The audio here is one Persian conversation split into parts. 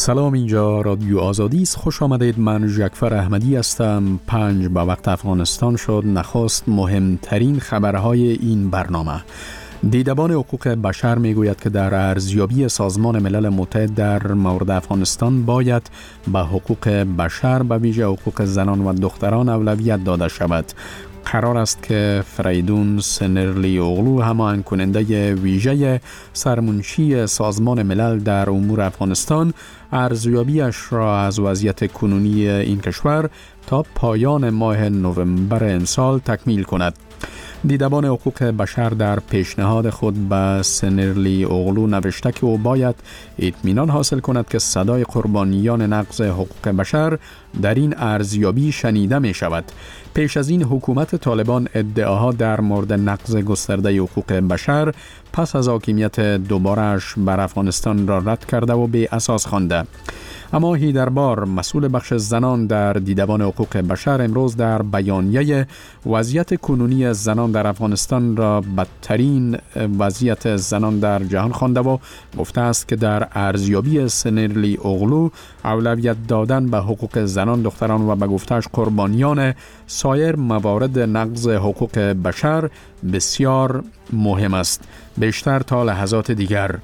سلام، اینجا رادیو آزادی است. خوش آمدید. من جعفر احمدی هستم. 5 به وقت افغانستان شد. نخست مهمترین خبرهای این برنامه. دیدبان حقوق بشر میگوید که در ارزیابی سازمان ملل متحد در مورد افغانستان باید به حقوق بشر به ویژه حقوق زنان و دختران اولویت داده شود. قرار است که فریدون سنرلی اوغلو، هماهنگ کننده ویژه سرمنشی سازمان ملل در امور افغانستان، ارزیابیش را از وضعیت کنونی این کشور تا پایان ماه نوامبر امسال تکمیل کند. دیدبان حقوق بشر در پیشنهاد خود به سنرلی اوغلو نوشته که او باید اطمینان حاصل کند که صدای قربانیان نقض حقوق بشر در این ارزیابی شنیده می شود. پیش از این حکومت طالبان ادعاها در مورد نقض گسترده حقوق بشر پس از حاکمیت دوباره‌اش بر افغانستان را رد کرده و بی اساس خوانده. اما هیدربار، مسئول بخش زنان در دیدبان حقوق بشر، امروز در بیانیه وضعیت کنونی زنان در افغانستان را بدترین وضعیت زنان در جهان خوانده و گفته است که در ارزیابی سنرلی اوغلو اولویت دادن به حقوق زنان، دختران و به گفته‌اش قربانیان سایر موارد نقض حقوق بشر بسیار مهم است. بیشتر تا لحظات دیگر.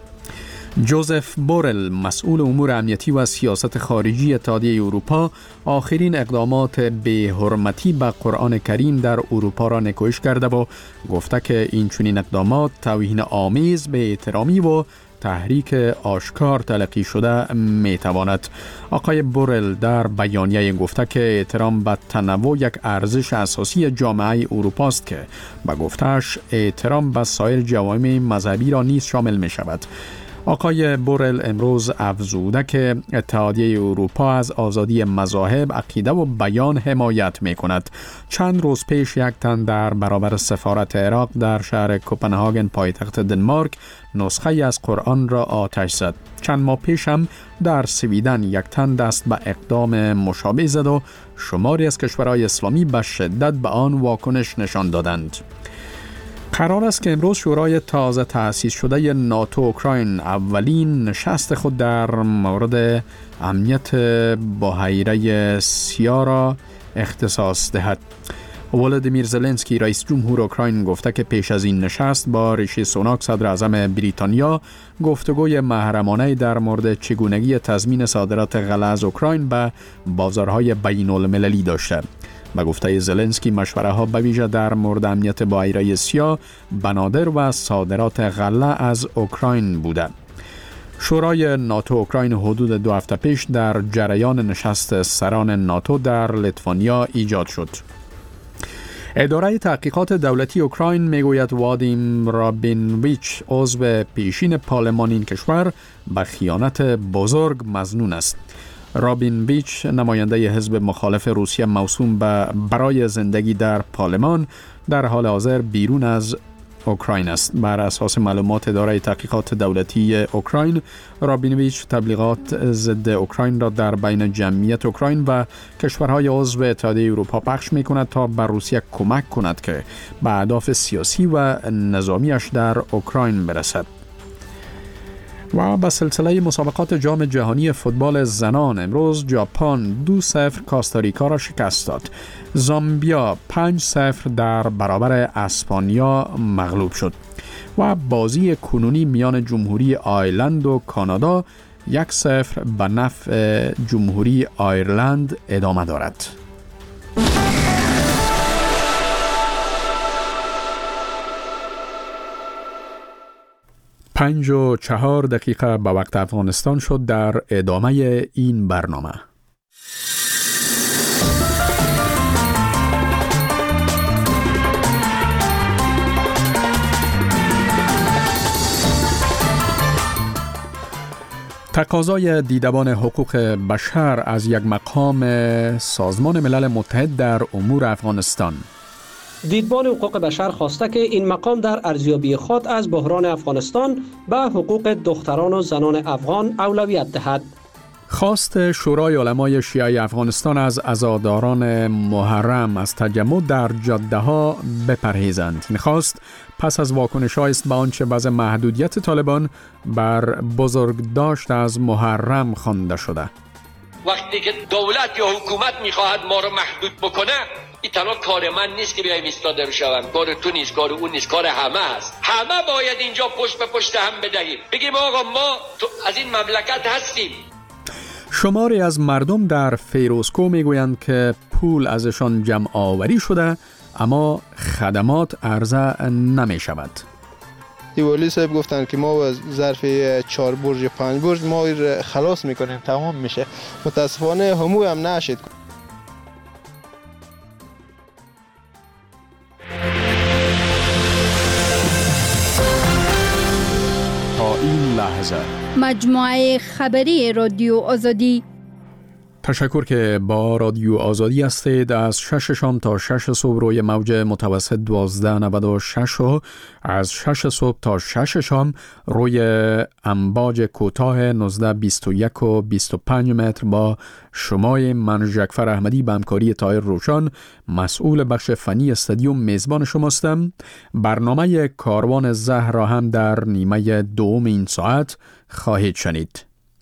جوزف بورل، مسئول امور امنیتی و سیاست خارجی اتحادیه اروپا، آخرین اقدامات بی‌حرمتی به قرآن کریم در اروپا را نکوهش کرده و گفته که این چنین اقدامات توهین آمیز به احترامی و تحریک آشکار تلقی شده می تواند. آقای بورل در بیانیه گفته که احترام به تنوع یک ارزش اساسی جامعه اروپا است که به گفته‌اش احترام به سایر جوامع مذهبی را نیز شامل می شود. آقای بورل امروز افزوده که اتحادیه اروپا از آزادی مذاهب، عقیده و بیان حمایت می کند. چند روز پیش یک تن در برابر سفارت عراق در شهر کوپنهاگن پایتخت دنمارک نسخه از قرآن را آتش زد. چند ماه پیش هم در سویدن یک تن دست به اقدام مشابه زد و شماری از کشورهای اسلامی به شدت به آن واکنش نشان دادند. قرار است که امروز شورای تازه تأسیس شده ناتو اوکراین اولین نشست خود در مورد امنیت بحیره سیاه را اختصاص دهد. ولادیمیر زلنسکی، رئیس جمهور اوکراین، گفته که پیش از این نشست با ریشی سوناک، صدر اعظم بریتانیا، گفتگوی محرمانه در مورد چگونگی تضمین صادرات غله از اوکراین به بازارهای بین المللی داشته. به گفته زلنسکی، مشوره ها به ویژه در مورد امنیت بحیره سیاه، بنادر و صادرات غله از اوکراین بوده. شورای ناتو اوکراین حدود 2 هفته پیش در جریان نشست سران ناتو در لیتوانیا ایجاد شد. اداره تحقیقات دولتی اوکراین میگوید وادیم رابینویچ، عضو پیشین پارلمان این کشور، به خیانت بزرگ مظنون است. رابینویچ، نماینده حزب مخالف روسیه موسوم به برای زندگی در پارلمان، در حال حاضر بیرون از اوکراین است. بر اساس معلومات اداره تحقیقات دولتی اوکراین، رابینویچ تبلیغات ضد اوکراین را در بین جمعیت اوکراین و کشورهای عضو اتحادیه اروپا پخش می‌کند تا بر روسیه کمک کند که به اهداف سیاسی و نظامیش در اوکراین برسد. و به سلسله مسابقات جام جهانی فوتبال زنان، امروز ژاپن 2-0 کاستاریکا را شکست داد. زامبیا 5-0 در برابر اسپانیا مغلوب شد. و بازی کنونی میان جمهوری آیرلند و کانادا 1-0 به نفع جمهوری آیرلند ادامه دارد. 5:04 به وقت افغانستان شد. در ادامه این برنامه تقاضای دیدبان حقوق بشر از یک مقام سازمان ملل متحد در امور افغانستان. دیدبان حقوق بشر خواسته که این مقام در ارزیابی خود از بحران افغانستان به حقوق دختران و زنان افغان اولویت دهد. خواست شورای علمای شیعه افغانستان از عزاداران محرم از تجمع در جاده ها بپرهیزند. این خواست پس از واکنش‌هایی است به آنچه وضع محدودیت طالبان بر بزرگداشت از محرم خوانده شده. وقتی که دولت یا حکومت میخواهد ما رو محدود بکنه، این تنها کار من نیست که بیایم ایستاده بشوم، کار تو نیست، کار اون نیست، کار همه است. همه باید اینجا پشت به پشت هم بدهیم، بگیم آقا ما از این مملکت هستیم. شماری از مردم در فیروزکوه میگویند که پول ازشان جمع آوری شده اما خدمات عرضه نمی شود. والی صاحب گفتن که ما از ظرف 4 برج 5 برج ما خلاص میکنیم، تمام میشه. متاسفانه همو هم نشد. تا این لحظه مجموعه خبری رادیو آزادی. تشکر که با رادیو آزادی هستید. از 6 شام تا 6 صبح روی موج متوسط 1296 و از 6 صبح تا 6 شام روی امواج کوتاه 1921 و 25 متر با شمای من جعفر احمدی به همکاری طاهر روشان مسئول بخش فنی استادیوم میزبان شماستم. برنامه کاروان زهر را هم در نیمه دوم این ساعت خواهید شنید.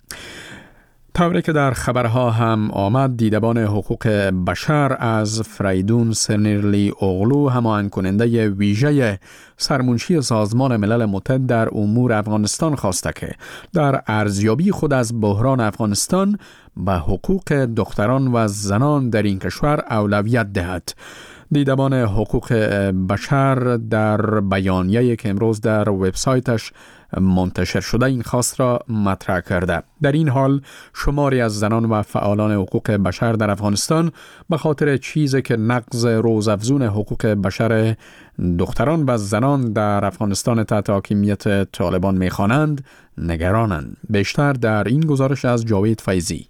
طوری که در خبرها هم آمد، دیدبان حقوق بشر از فریدون سنرلی اوغلو، هماهنگ کننده ویژه سرمنشی سازمان ملل متحد در امور افغانستان، خواسته که در ارزیابی خود از بحران افغانستان به حقوق دختران و زنان در این کشور اولویت دهد. دیدبان حقوق بشر در بیانیه‌ای که امروز در وبسایتش منتشر شده این خواست را مطرح کرده. در این حال شماری از زنان و فعالان حقوق بشر در افغانستان به خاطر چیزی که نقض روزافزون حقوق بشر دختران و زنان در افغانستان تحت حاکمیت طالبان می‌خوانند نگرانند. بیشتر در این گزارش از جاوید فیضی.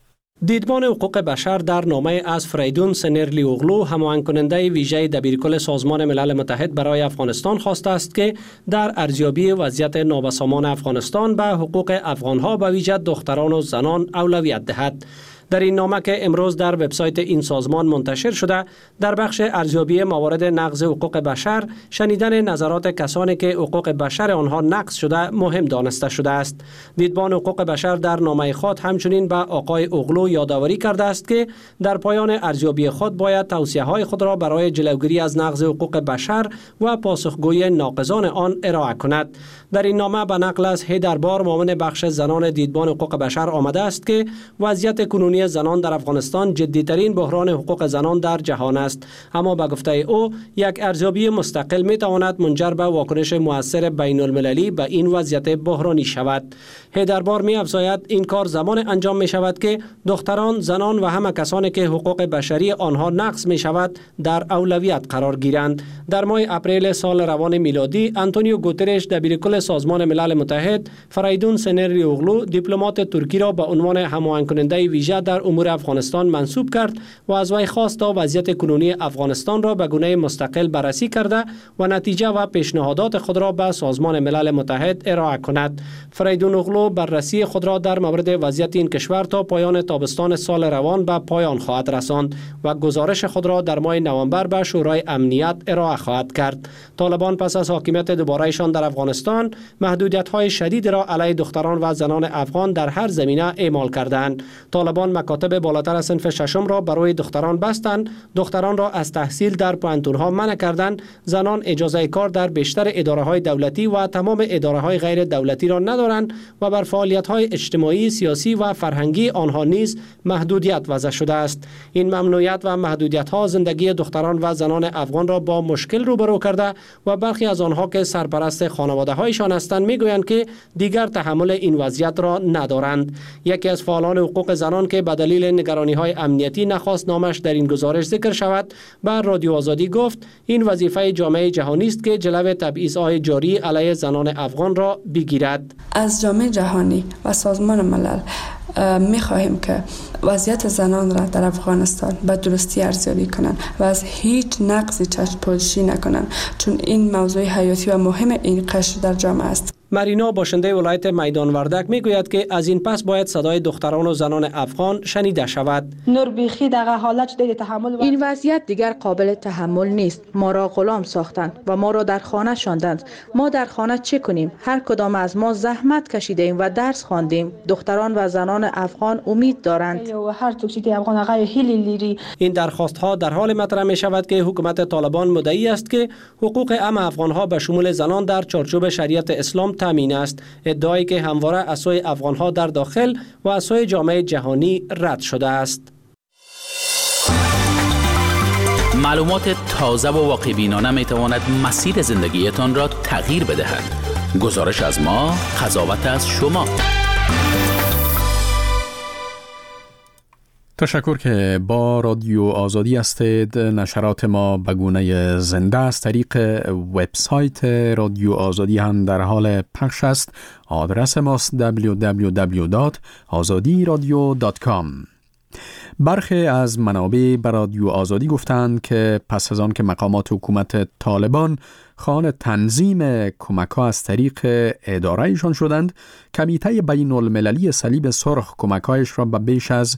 دیدبان حقوق بشر در نامه از فریدون سنرلی اوغلو، هماهنگ کننده ویژه دبیرکل سازمان ملل متحد برای افغانستان، خواسته است که در ارزیابی وضعیت نابسامان افغانستان به حقوق افغانها به ویژه دختران و زنان اولویت دهد. در این نامه که امروز در وبسایت این سازمان منتشر شده، در بخش ارزیابی موارد نقض حقوق بشر، شنیدن نظرات کسانی که حقوق بشر آنها نقض شده مهم دانسته شده است. دیدبان حقوق بشر در نامه خود همچنین به آقای اوغلو یادآوری کرده است که در پایان ارزیابی خود باید توصیه‌های خود را برای جلوگیری از نقض حقوق بشر و پاسخگویی ناقضان آن ارائه کند. در این نامه به نقل از هیدربار، معاون بخش زنان دیدبان حقوق بشر، آمده است که وضعیت کنونی زنان در افغانستان جدی‌ترین بحران حقوق زنان در جهان است، اما به گفته او یک ارزیابی مستقل می‌تواند منجر به واکنش مؤثر بین‌المللی به این وضعیت بحرانی شود. هیدربار می‌افزاید این کار زمان انجام می‌شود که دختران، زنان و همه کسانی که حقوق بشری آنها نقض می‌شود در اولویت قرار گیرند. در ماه اپریل سال روان میلادی، آنتونیو گوترش، دبیرکل سازمان ملل متحد، فریدون سنرلی اوغلو، دیپلمات ترکی را به عنوان هماهنگ کننده ویژه در امور افغانستان منصوب کرد و از وی خواست تا وضعیت کنونی افغانستان را به گونه مستقل بررسی کرده و نتیجه و پیشنهادات خود را به سازمان ملل متحد ارائه کند. فریدون اوغلو بررسی خود را در مورد وضعیت این کشور تا پایان تابستان سال روان به پایان خواهد رساند و گزارش خود را در ماه نوامبر به شورای امنیت ارائه خواهد کرد. طالبان پس از حاکمیت دوباره‌شان در افغانستان، محدودیت‌های شدید را علیه دختران و زنان افغان در هر زمینه اعمال کردند. طالبان مکاتب بالاتر از صنف ششم را برای دختران بستند، دختران را از تحصیل در پوهنتون‌ها منع کردند، زنان اجازه کار در بیشتر اداره‌های دولتی و تمام اداره‌های غیر دولتی را ندارند و بر فعالیت‌های اجتماعی، سیاسی و فرهنگی آنها نیز محدودیت وضع شده است. این ممنوعیت و محدودیت‌ها زندگی دختران و زنان افغان را با مشکل روبرو کرده و برخی از آنها که سرپرست خانواده‌هایشان هستند میگویند که دیگر تحمل این وضعیت را ندارند. یکی از فعالان حقوق زنان که به دلیل نگرانی‌های امنیتی نخواست نامش در این گزارش ذکر شود، بر رادیو آزادی گفت این وظیفه جامعه جهانی است که جلو تبعیض‌های جاری علیه زنان افغان را بگیرد. از جامعه جهانی و سازمان ملل می‌خواهیم که وضعیت زنان را در افغانستان به درستی ارزیابی کنند و از هیچ نقضی چشم‌پوشی نکنند، چون این موضوع حیاتی و مهم این قشر در جامعه است. مرینا باشنده ولایت میدان وردک میگوید که از این پس باید صدای دختران و زنان افغان شنیده شود. نور بیخی در حالت دیگه تحمل این وضعیت دیگر قابل تحمل نیست. ما را غلام ساختند و ما را در خانه شاندند. ما در خانه چه کنیم؟ هر کدام از ما زحمت کشیدیم و درس خواندیم. دختران و زنان افغان امید دارند. این درخواست ها در حال مطرح می شود که حکومت طالبان مدعی است که حقوق همه افغان ها به شمول زنان در چارچوب شریعت اسلام تامین است، ادعایی که همواره از سوی افغان ها در داخل و از سوی جامعه جهانی رد شده است. معلومات تازه و واقع بینانه می تواند مسیر زندگیتان را تغییر بدهد. گزارش از ما، قضاوت از شما. تشکر که با رادیو آزادی هستید. نشرات ما به گونه زنده از طریق وبسایت رادیو آزادی هم در حال پخش است. آدرس ماست www.azadiradio.com. برخی از منابع بر رادیو آزادی گفتند که پس از آن که مقامات حکومت طالبان خواهان تنظیم کمک‌ها از طریق اداره‌شان شدند، کمیته بین المللی صلیب سرخ کمک‌هایش را به بیش از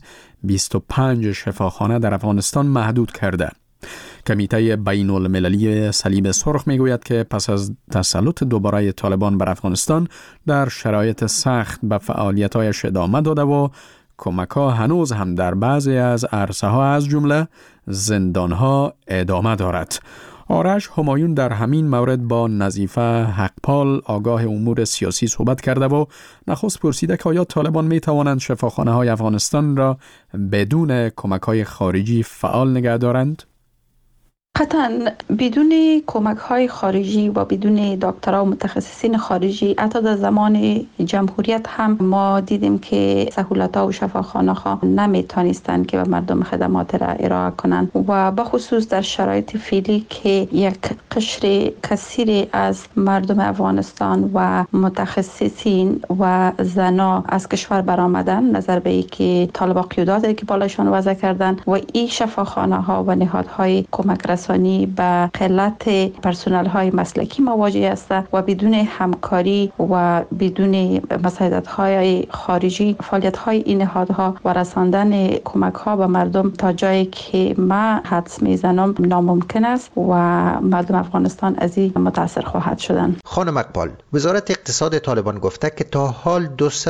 25 شفاخانه در افغانستان محدود کرده. کمیته بین المللی صلیب سرخ میگوید که پس از تسلط دوباره طالبان بر افغانستان در شرایط سخت به فعالیت‌هایش ادامه داده و کمک‌ها هنوز هم در بعضی از عرصه‌ها از جمله زندان‌ها ادامه دارد. آرش همایون در همین مورد با نظیفه حقپال آگاه امور سیاسی صحبت کرده و نخست پرسیده که آیا طالبان می توانند شفاخانه‌های افغانستان را بدون کمک‌های خارجی فعال نگه دارند؟ قطعاً بدون کمک‌های خارجی و بدون دکترها و متخصصین خارجی حتی در زمان جمهوریت هم ما دیدیم که سهولت‌ها و شفاخانه‌ها نمی‌توانستند که به مردم خدمات را ارائه کنند و به خصوص در شرایط فعلی که یک قشر کثیر از مردم افغانستان و متخصصین و زنا از کشور برآمدن، نظر به اینکه طالبان قیوداتی که بالایشان وضع کردند و این شفاخانه‌ها و نهادهای کمک رسانی به قلت پرسنل های مسلکی مواجه است و بدون همکاری و بدون مساعدت های خارجی فعالیت های این نهادها و رساندن کمک ها به مردم تا جایی که ما حدس میزنم ناممکن است و مردم افغانستان از این متاثر خواهد شدن. خانم اقبال، وزارت اقتصاد طالبان گفته که تا حال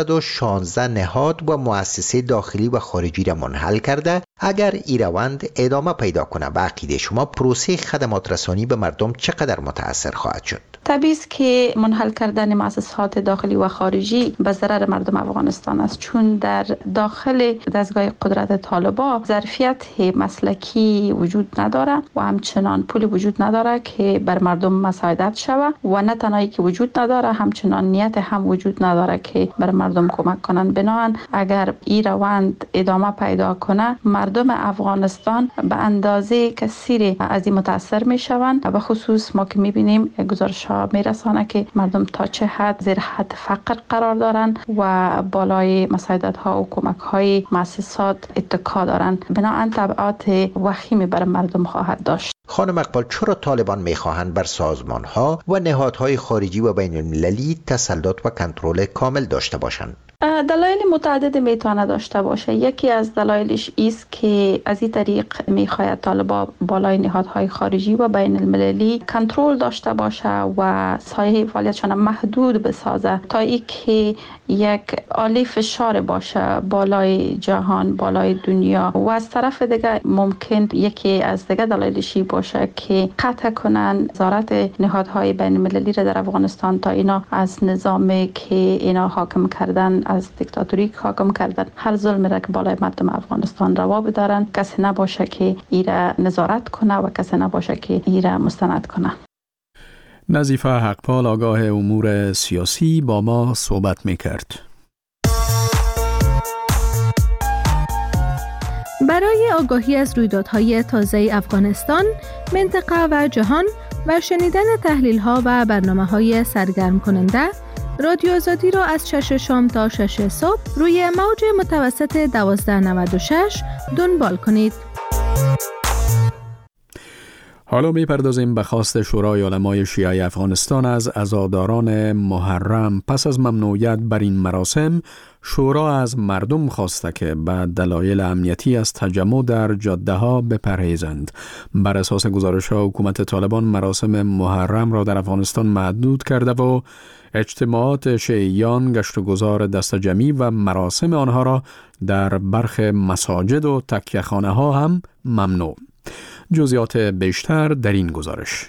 216 نهاد و مؤسسه داخلی و خارجی را منحل کرده. اگر این روند ادامه پیدا کنه، به عقیده شما پروسه خدمات رسانی به مردم چقدر متاثر خواهد شد؟ طبیعی است که منحل کردن مؤسسات داخلی و خارجی به ضرر مردم افغانستان است، چون در داخل دستگاه قدرت طالبان ظرفیت مسلکی وجود نداره و همچنان پول وجود نداره که بر مردم مساعدت شود و نه تنهایی که وجود نداره، همچنان نیت هم وجود نداره که بر مردم کمک کنند. بنابراین اگر این روند ادامه پیدا کنه، مردم افغانستان به اندازه کثیر از این متاثر می شوند. به خصوص ما که می بینیم گزارش ها می رسانه که مردم تا چه حد زیر حد فقر قرار دارند و بالای مساعدت ها و کمک های مؤسسات اتکا دارند. بنابراین تبعات وخیمی بر مردم خواهد داشت. خانم اقبال، چرا طالبان میخواهند بر سازمان ها و نهادهای خارجی و بین المللی تسلط و کنترل کامل داشته باشند؟ دلایل متعدد میتونه داشته باشه. یکی از دلایلش است که از این طریق میخواهد طالبان بالای نهادهای خارجی و بین المللی کنترل داشته باشه و سایه فعالیتشان محدود بسازه تا اینکه یک آله فشار باشه بالای جهان، بالای دنیا. و از طرف دیگه ممکن یکی از دیگه دلایلش باشه که قطع کنن نظارت نهادهای بین المللی را در افغانستان تا اینا از نظامی که اینا حاکم کردن، از دیکتاتوری حاکم کردن، هر ظلمی را که بالای مردم افغانستان روا بدارن، کسی نباشه که ایره نظارت کنه و کسی نباشه که ایره مستند کنه. نظیفه حقپال آگاه امور سیاسی با ما صحبت میکرد. برای آگاهی از رویدادهای تازه افغانستان، منطقه و جهان و شنیدن تحلیل‌ها و برنامه‌های سرگرم کننده، رادیو آزادی را از 6 شام تا 6 صبح روی موج متوسط 1296 دنبال کنید. حالا میپردازیم به خواست شورای علمای شیعه افغانستان از عزاداران محرم. پس از ممنوعیت بر این مراسم، شورا از مردم خواسته که به دلایل امنیتی از تجمع در جاده ها بپرهیزند. بر اساس گزارش ها، حکومت طالبان مراسم محرم را در افغانستان محدود کرده و اجتماعات شیعیان، گشت و گذار دست جمعی و مراسم آنها را در برخی مساجد و تکیه خانه ها هم ممنوع. جزئیات بیشتر در این گزارش.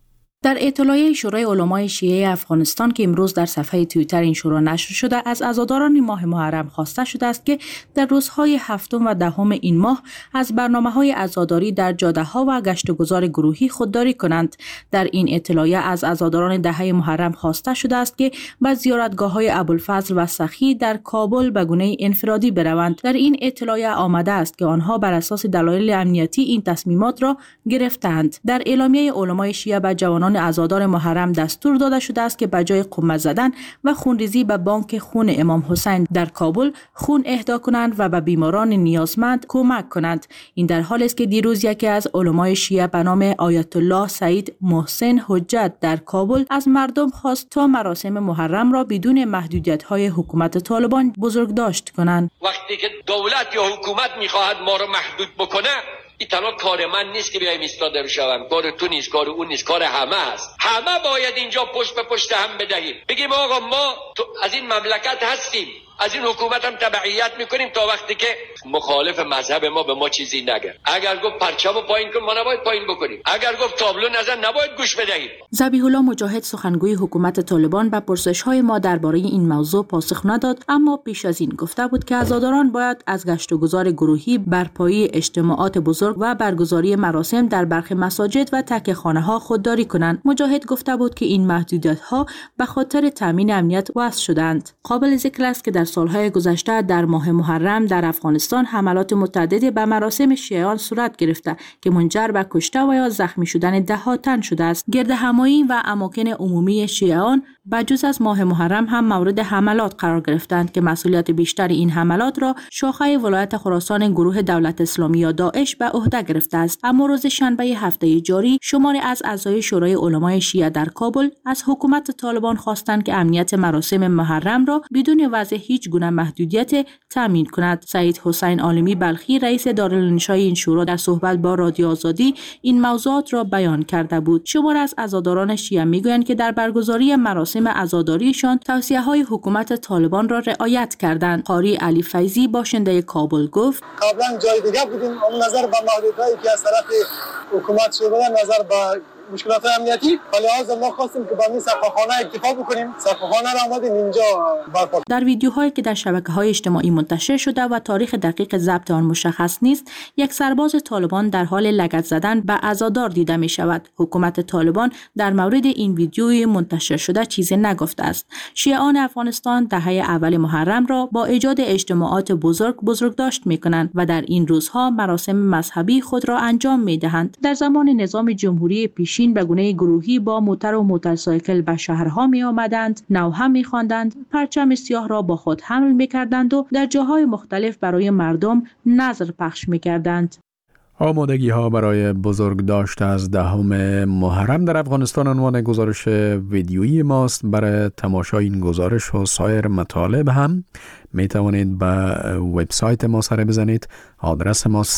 در اطلاعیه شورای علمای شیعه افغانستان که امروز در صفحه توییتر این شورا نشر شده، از عزاداران ماه محرم خواسته شده است که در روزهای 7 و 10 این ماه از برنامه‌های عزاداری در جاده‌ها و گشت و گذار گروهی خودداری کنند. در این اطلاعیه از عزاداران دهه محرم خواسته شده است که به زیارتگاه‌های ابوالفضل و سخی در کابل به گونه انفرادی بروند. در این اطلاعیه آمده است که آنها بر اساس دلایل امنیتی این تصمیمات را گرفتند. در اعلامیه علمای شیعه به جوانان عزادار محرم دستور داده شده است که بجای قمه زدن و خونریزی به بانک خون امام حسین در کابل خون اهدا کنند و به بیماران نیازمند کمک کنند. این در حالی است که دیروز یکی از علمای شیعه به نام آیت الله سعید محسن حجت در کابل از مردم خواست تا مراسم محرم را بدون محدودیت‌های حکومت طالبان بزرگداشت کنند. وقتی که دولت یا حکومت می‌خواهد ما را محدود بکنه، این تنها کار من نیست که بیایم ایستاده بشوم، کار تو نیست، کار اون نیست، کار همه است. همه باید اینجا پشت به پشت هم بدهیم، بگیم آقا ما از این مملکت هستیم، از این حکومت هم تبعیت میکنیم تا وقتی که مخالف مذهب ما به ما چیزی نگه. اگر گفت پرچمو پایین کن، ما نباید پایین بکنیم. اگر گفت تابلو نزن، نباید گوش بدهیم. ذبیح الله مجاهد، سخنگوی حکومت طالبان، به پرسش‌های ما درباره این موضوع پاسخ نداد، اما پیش از این گفته بود که عزاداران باید از گشت و گذار گروهی، برپایی اجتماعات بزرگ و برگزاری مراسم در برخی مساجد و تکیه خانه‌ها خودداری کنند. مجاهد گفته بود که این محدودیت‌ها به خاطر تامین امنیت وضع شدند. قابل ذکر است که در سالهای گذشته در ماه محرم در افغانستان حملات متعددی به مراسم شیعیان صورت گرفته که منجر به کشته و یا زخمی شدن ده‌ها تن شده است. گردهمایی و اماکن عمومی شیعیان بجز از ماه محرم هم مورد حملات قرار گرفتند که مسئولیت بیشتر این حملات را شاخه ولایت خراسان گروه دولت اسلامی یا داعش به عهده گرفته است. اما روز شنبه هفته جاری شماری از اعضای شورای علمای شیعه در کابل از حکومت طالبان خواستند که امنیت مراسم محرم را بدون وضع هیچ گونه محدودیت تامین کند. سعید حسین عالمی بلخی، رئیس دارالانشای این شورا، در صحبت با رادیو آزادی این موضوعات را بیان کرده بود. شماری از عزاداران شیعه میگویند که در برگزاری مراسم عزاداریشان توصیه‌های حکومت طالبان را رعایت کردند. قاری علی فیضی، باشنده کابل، گفت قبلا جای دیگه بودیم، اما نظر به محدودیتایی که از طرف حکومت شده، نظر به مشکلات امنیتی، ولی از ما خواستیم که با این سقف‌خانه اکتفا بکنیم. سقف‌خانه را آمدیم اینجا برپا. در ویدیوهایی که در شبکه‌های اجتماعی منتشر شده و تاریخ دقیق ضبط آن مشخص نیست، یک سرباز طالبان در حال لگد زدن به عزادار دیده می شود. حکومت طالبان در مورد این ویدیوی منتشر شده چیزی نگفته است. شیعیان افغانستان دهه اول محرم را با ایجاد اجتماعات بزرگداشت می کنند و در این روزها مراسم مذهبی خود را انجام می دهند. در زمان نظام جمهوری پیشین به گونه گروهی با موتر و موتورسایکل به شهرها می آمدند، نوحه می خواندند، پرچم سیاه را با خود حمل می کردند و در جاهای مختلف برای مردم نظر پخش می کردند. آمادگی ها برای بزرگداشت از 10 محرم در افغانستان عنوان گزارش ویدیویی ماست. برای تماشای این گزارش و سایر مطالب هم می توانید به وبسایت ما سر بزنید. آدرس ماست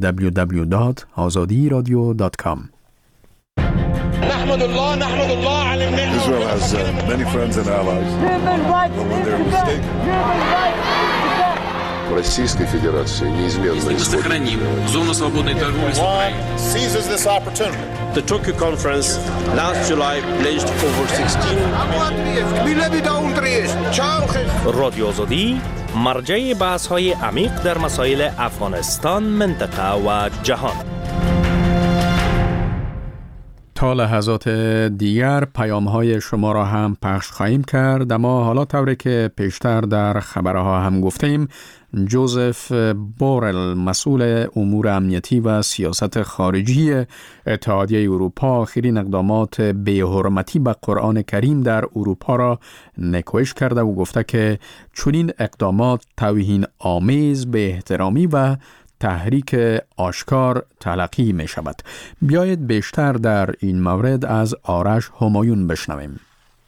www.azadiradio.com. نحمد الله على النعمة. Israel has many friends and allies. When they're mistaken. Российской Федерации неизменно сохраним зону свободной торговли с Украиной. Seizes this opportunity. The Tokyo conference last July pledged over 16 رادیو آزادی مرجع بحث‌های عمیق در مسائل افغانستان، منطقه و جهان. تا لحظات دیگر پیام‌های شما را هم پخش خواهیم کرد، اما حالا طوری که پیشتر در خبرها هم گفتیم، جوزف بورل، مسئول امور امنیتی و سیاست خارجی اتحادیه اروپا، آخرین اقدامات بی‌حرمتی به قرآن کریم در اروپا را نکوهش کرده و گفته که چنین اقدامات توهین آمیز، به احترامی و تحریک آشکار تلقی می شود. بیایید بیشتر در این مورد از آرش همایون بشنویم.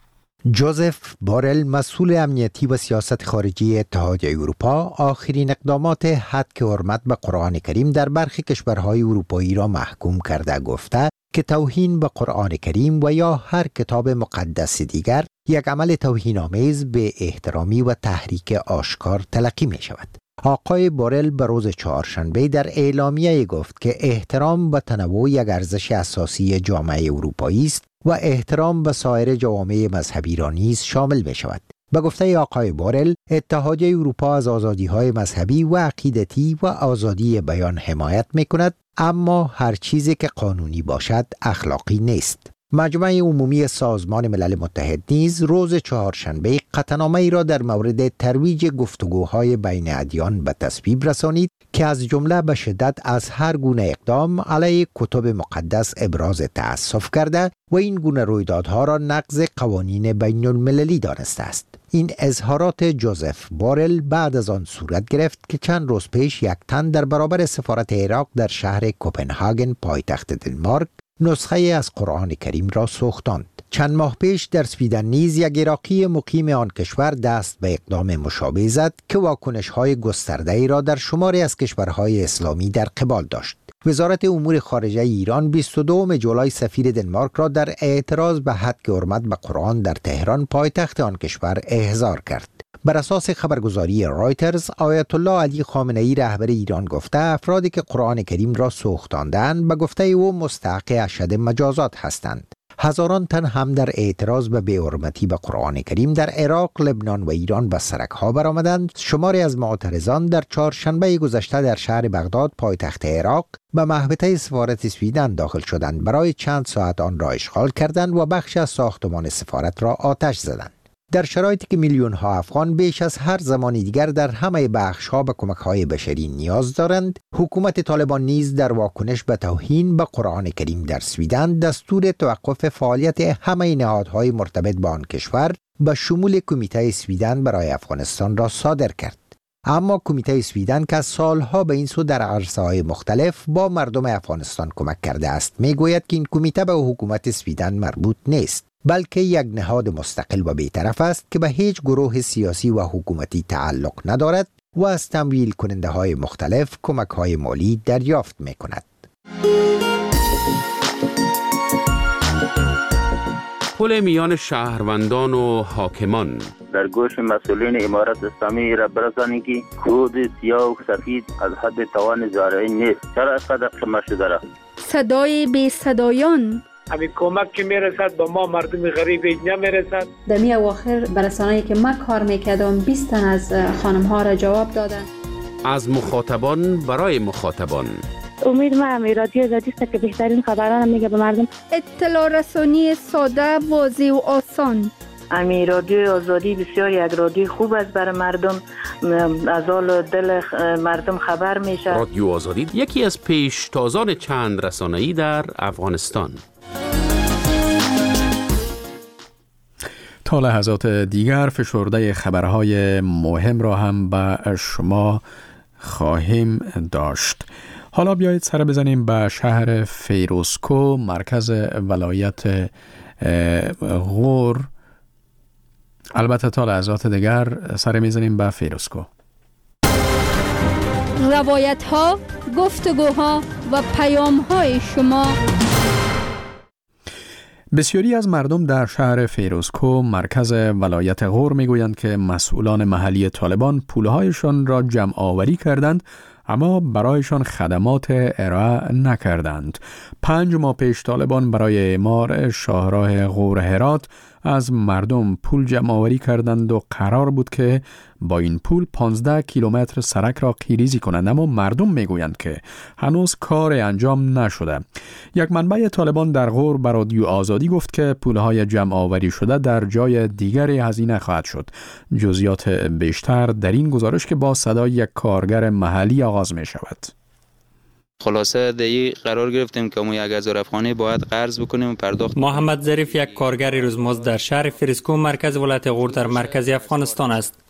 جوزف بورل، مسئول امنیتی و سیاست خارجی اتحادیه اروپا، آخرین اقدامات هتک حرمت به قرآن کریم در برخی کشورهای اروپایی را محکوم کرده گفته که توهین به قرآن کریم و یا هر کتاب مقدس دیگر یک عمل توهین‌آمیز به احترامی و تحریک آشکار تلقی می شود. آقای بورل به روز چهارشنبه در اعلامیه گفت که احترام به تنوع یک ارزش اساسی جامعه اروپایی است و احترام به سایر جوامع مذهبی را نیز شامل می شود. به گفته آقای بورل، اتحادیه اروپا از آزادی‌های مذهبی و عقیدتی و آزادی بیان حمایت می کند، اما هر چیزی که قانونی باشد اخلاقی نیست. مجمع عمومی سازمان ملل متحد نیز روز چهارشنبه قطعنامه‌ای را در مورد ترویج گفتگوهای بین ادیان به تصویب رسانید که از جمله به شدت از هر گونه اقدام علیه کتب مقدس ابراز تأسف کرده و این گونه رویدادها را نقض قوانین بین المللی دانسته است. این اظهارات جوزف بورل بعد از آن صورت گرفت که چند روز پیش یک تن در برابر سفارت عراق در شهر کوپنهاگن پایتخت دنمارک نسخه از قرآن کریم را سوختاند. چند ماه پیش در سویدن نیز یک عراقی مقیم آن کشور دست به اقدام مشابه زد که واکنش‌های گسترده‌ای را در شماری از کشورهای اسلامی در قبال داشت. وزارت امور خارجه ایران 22 جولای سفیر دنمارک را در اعتراض به هتک حرمت به قرآن در تهران پایتخت آن کشور احضار کرد. بر اساس خبرگزاری رایترز، آیت الله علی خامنه‌ای رهبر ایران گفته افرادی که قرآن کریم را سوختاندند به گفته او مستحق اشد مجازات هستند. هزاران تن هم در اعتراض به بی‌حرمتی به قرآن کریم در عراق، لبنان و ایران به سرک‌ها برآمدند. شماری از معترضان در چهارشنبه گذشته در شهر بغداد پایتخت عراق به محوطه سفارت سویدن داخل شدند. برای چند ساعت آن را اشغال کردند و بخش از ساختمان سفارت را آتش زدند. در شرایطی که میلیون ها افغان بیش از هر زمان دیگر در همه بخش‌ها به کمک‌های بشری نیاز دارند، حکومت طالبان نیز در واکنش به توهین به قرآن کریم در سویدن دستور توقف فعالیت همه نهادهای مرتبط با آن کشور به شمول کمیته سویدن برای افغانستان را صادر کرد. اما کمیته سویدن که سالها به این سو در عرصه‌های مختلف با مردم افغانستان کمک کرده است، میگوید که این کمیته به حکومت سویدن مربوط نیست، بلکه یک نهاد مستقل و بی‌طرف است که به هیچ گروه سیاسی و حکومتی تعلق ندارد و از تمویل کننده های مختلف کمک های مالی دریافت می کند. پل میان شهروندان و حاکمان در گوش مسئولین امارت اسلامی را برسانید که کود سیاه و سفید از حد توان زارعی نیست. چرا اینقدر قیمت شده را؟ صدای بی صدایان، همین کمک که میرسد به ما مردم غریب نمیرسد. در می اواخر برسانه‌ای که من کار میکردم 20 تن از خانم ها را جواب دادن. از مخاطبان برای مخاطبان. امید ما هم رادیو آزادی است که بهترین خبران میگه به مردم. اطلاع رسانی ساده، واضح و آسان. امی رادیو آزادی بسیار یک رادیو خوب است برای مردم، از حال دل مردم خبر میشه. رادیو آزادی یکی از پیشتازان چند رسانه‌ای در افغانستان. تا لحظات دیگر فشرده خبرهای مهم را هم به شما خواهیم داشت. حالا بیایید سر بزنیم به شهر فیروزکوه، مرکز ولایت غور. البته تا لحظات دیگر سر میزنیم به فیروزکوه. روایت ها، گفتگوها و پیام های شما. بسیاری از مردم در شهر فیروزکوه مرکز ولایت غور میگویند که مسئولان محلی طالبان پولهایشان را جمع آوری کردند اما برایشان خدمات ارائه نکردند. 5 ماه پیش طالبان برای اعمار شاهراه غور هرات از مردم پول جمع آوری کردند و قرار بود که با این پول 15 کیلومتر سرک را قیریزی کنند، اما مردم میگویند که هنوز کار انجام نشده. یک منبع طالبان در غور به رادیو آزادی گفت که پولهای جمع آوری شده در جای دیگری هزینه خواهد شد. جزئیات بیشتر در این گزارش که با صدای یک کارگر محلی آغاز می شود. خلاصه دیگه قرار گرفتیم که ما 1000 افغانی باید قرض بکنیم و پرداخت. محمد ظریف یک کارگر روزمزد در شهر فیروزکوه مرکز ولایت غور در مرکز افغانستان است.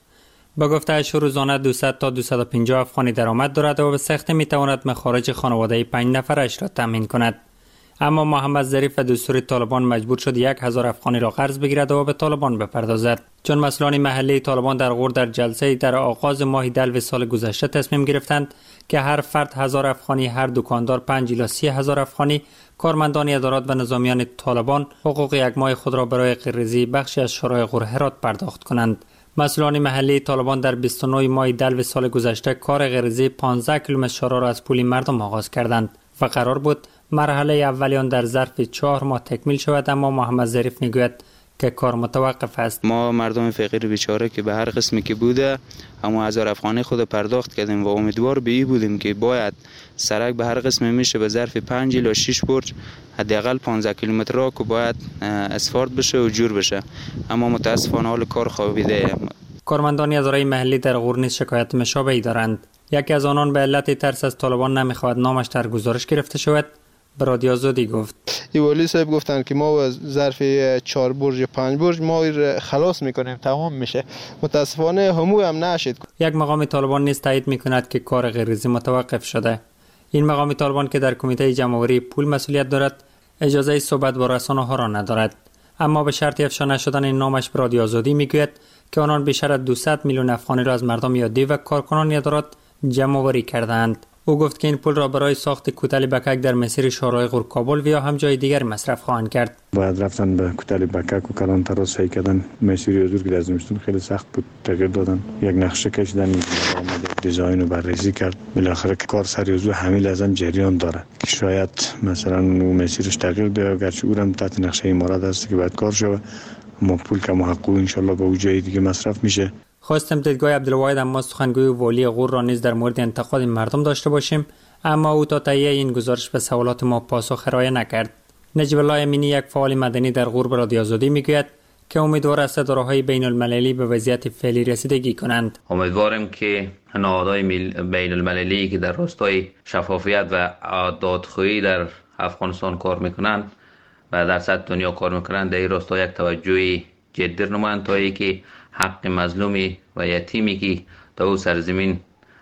با گفته‌اش روزانه 200 تا 250 افغانی درآمد دارد و به سختی می‌تواند مخارج خانواده 5 نفرش را تامین کند. اما محمد ظریف و دستور طالبان مجبور شد 1000 افغانی را قرض بگیرد و به طالبان بپردازد، چون مسئولان محلی طالبان در غور در جلسه در آغاز ماه دلو سال گذشته تصمیم گرفتند که هر فرد 1000 افغانی، هر دکاندار 5 الی 30000 افغانی، کارمندان ادارات و نظامیان طالبان حقوق یک ماه خود را برای غیررضایی بخشی از شورای غور هرات پرداخت کنند. مسئولان محلی طالبان در 29 ماه دلو سال گذشته کار غیررضایی 15 کیلومتر شورا را از پول مردم آغاز کردند و قرار بود مرحله اولیان در ظرف 4 ماه تکمیل شود، اما محمد ظریف میگوید که کار متوقف است. ما مردم فقیر بیچاره که به هر قسمی که بوده اما 1000 افغانی خود پرداخت کردیم و امیدوار به این بودیم که باید سرک به هر قسمی میشه به ظرف 5 الی 6 برج حداقل 15 کیلومتر را که باید اسفالت بشه و جور بشه، اما متاسفانه حال کار خوابیده. کارمندان اداره محلی در غور نیز شکایت مشابهی دارند. یکی از آنان به علت ترس از طالبان نمیخواهد نامش در گزارش گرفته شود به رادیو آزادی گفت. ولی صاحب گفتن که ما ظرف 4 برج یا 5 برج ما خلاص میکنیم، تمام میشه. متاسفانه همو هم نشد. یک مقام طالبان نیز تایید میکند که کار غیررضایی متوقف شده. این مقام طالبان که در کمیته جمع‌آوری پول مسئولیت دارد اجازه صحبت با رسانه‌ها را ندارد، اما به شرط افشا نشدن نامش به رادیو آزادی میگوید که آنان بیشتر از 200 میلیون افغانی را از مردم عادی و کارکنان ادارات جمع‌آوری کردند. او گفت که این پول را برای ساخت کوتل بکک در مسیر شورای غور کابل و یا هم جای دیگر مصرف خواهند کرد. باید رفتن به کوتل بکک و کلان تراس سعی کردن مسیر حضور که در زمستون خیلی سخت بود تغییر دادن، یک نقشه کشیدن، دیزاین رو بررسی کرد، بالاخره کار سری وضو همه لازم جریان داره که شاید مثلا اون مسیرش تغییر بده، گرچه اونم تحت نقشه امارات هست که باید کار شود، اما پول که محقق ان شاء الله به اون جای دیگه مصرف میشه. خواستم دیدگاه عبدالواحد اما سخنگوی والی غور را نیز در مورد انتقاد مردم داشته باشیم، اما او تا تهیه این گزارش به سوالات ما پاسخ ارائه نکرد. نجیب الله امینی یک فعال مدنی در غور به رادیو آزادی میگوید که امیدوار است اداره‌های بین المللی به وضعیت فعلی رسیدگی کنند. امیدوارم که نهادهای بین المللی که در راستای شفافیت و دادخواهی در افغانستان کار میکنند و در سطح دنیا کار میکنند در این راستا یک توجه جدی نمایند تا اینکه حق مظلومی و یتیمی که در او سرزمین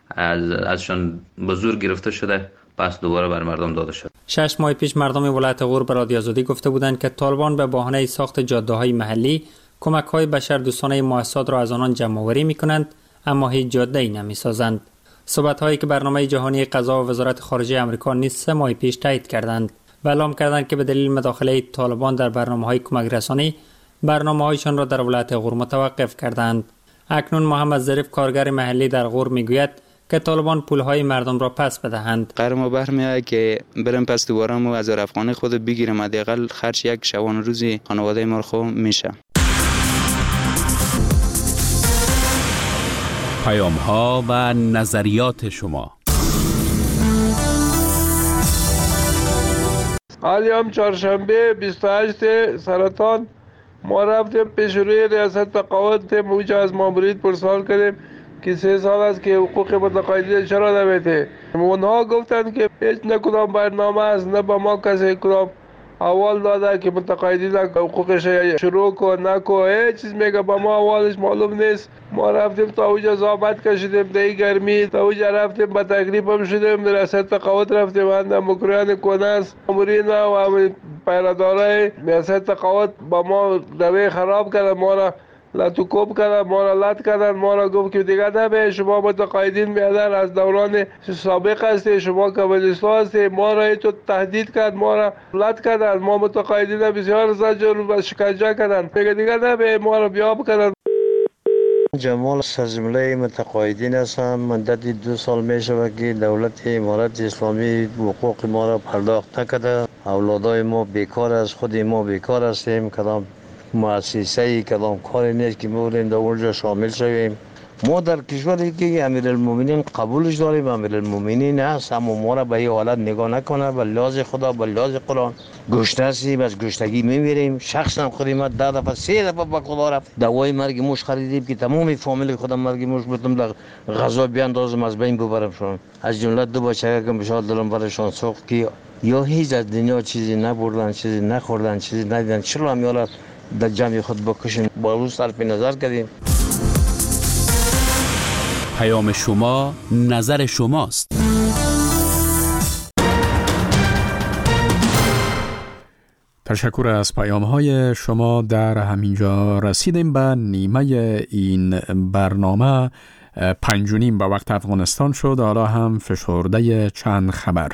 ازشان به زور گرفته شده پس دوباره بر مردم داده شد. 6 ماه پیش مردم ولایت غور به رادیو آزادی گفته بودند که طالبان به بهانه ساخت جاده‌های محلی کمک‌های بشردوستانه مؤسسات را از آنان جمع‌آوری می‌کنند، اما هیچ جاده‌ای نمی‌سازند. صحبت‌هایی که برنامه جهانی غذا و وزارت خارجه آمریکا نیز 3 ماه پیش تایید کردند و اعلام کردند که به دلیل مداخله طالبان در برنامه‌های کمک رسانی برنامه‌هایشان را در ولایت غور متوقف کردند. اکنون محمد ظریف کارگر محلی در غور میگوید که طالبان پولهای مردم را پس بدهند. قرار ما برمیاد که برم پس دوباره ما 1000 افغانی خود بگیرم، حداقل خرج یک شبانه روزی خانواده ما خو میشه. پیام‌ها و نظریات شما. حالی هم چهارشنبه 28 سرطان ما رفتیم پیش روی ریاست تقاعد، موجه از مامورین پرسوال کردیم که 3 سال است که حقوق متقاعدین چرا نمیده. اونها گفتند که هیچ نه کدام برنامه است، نه با ما کسی کدام اول داده که متقاعدین حقوقش شروع کن نکو، هیچ چیز میگه با ما اولش معلوم نیست. ما رفتیم تا اوجا زحمت کشیدیم در گرمی، تا اوجا رفتیم با تکلیف هم شدیم، در ریاست تقاعد رفتیم اندم مکریان کناس مامورین و پیرادارای ریاست تقاعد با ما روی خراب کردن، ما را لطوکوب کردن، ما را لط کردن، ما را گفت که دیگه نبه شما متقاعدین میادن از دوران سابق هستی، شما کمونیستا هستی، ما را تو تهدید کرد، ما را لط کردن، ما متقاعدین بسیار زجر و شکنجه کردن، میگه دیگه نبه ما را بیاب کردن. جمال سرزمله متقاعدین هستم. مدت 2 سال می شود که دولت امارت اسلامی حقوق ما را پرداخت نکرده. اولادای ما بیکار است، خود ما بیکار هستیم، کدام مؤسسه‌ای کدام کاری نیست که می‌بودیم در اونجا شامل شویم. ما در کشوری که امیرالمومنین قبولش داریم، امیرالمومنین هست، اما ما را به این حالت نگاه نکنه، به لحاظ خدا، به لحاظ قرآن گشنه هستیم، از گشنگی میمیریم. شخصا خودی ما 10 دفعه 3 دفعه به خدا رفت دوای مرگ موش خریدیم که تمام فامیل خودم مرگ موش بودم در غذا بیاندازم از بین ببرم شون، از جمله 2 بچه که بشاد دلم برشان سوخت که یا هیچ از دنیا چیزی نبردن، چیزی نخوردن، چیزی ندیدن، چرا هم یالا در جمع خود بکشیم. با روز صرف نظر کردیم. پیام شما نظر شماست. تشکر از پیام‌های شما. در همینجا رسیدیم به نیمه این برنامه. 5:30 به وقت افغانستان شد. حالا هم فشرده چند خبر.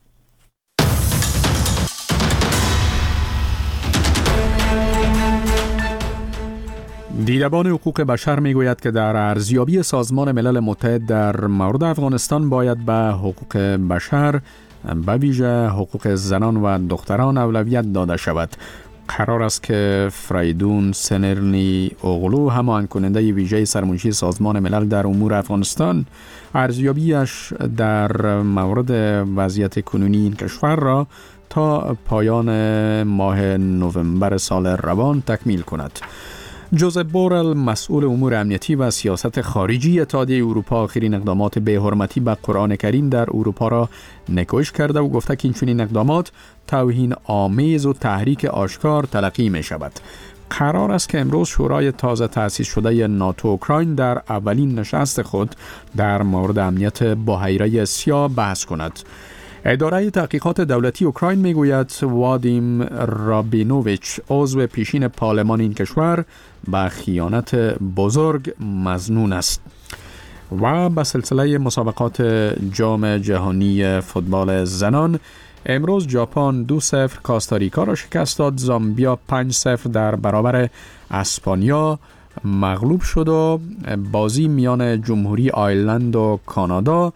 دیدبان حقوق بشر میگوید که در ارزیابی سازمان ملل متحد در مورد افغانستان باید به حقوق بشر به ویژه حقوق زنان و دختران اولویت داده شود. قرار است که فریدون سنرلی اوغلو، هماهنگ کننده ویژه سرمنشی سازمان ملل در امور افغانستان، ارزیابیش در مورد وضعیت کنونی این کشور را تا پایان ماه نوامبر سال روان تکمیل کند. جوزف بورل، مسئول امور امنیتی و سیاست خارجی اتحادیه اروپا، آخرین اقدامات بی‌حرمتی به قرآن کریم در اروپا را نکوش کرده و گفته که این چنین اقدامات توهین آمیز و تحریک آشکار تلقی می شود. قرار است که امروز شورای تازه تأسیس شده ناتو اوکراین در اولین نشست خود در مورد امنیت بحیره سیاه بحث کند. اداره تحقیقات دولتی اوکراین میگوید وادیم رابینوویچ، عضو پیشین پارلمان این کشور، به خیانت بزرگ مظنون است. و به سلسله مسابقات جام جهانی فوتبال زنان، امروز ژاپن 2-0 کاستاریکا را شکست داد. زامبیا 5-0 در برابر اسپانیا مغلوب شد و بازی میان جمهوری آیرلند و کانادا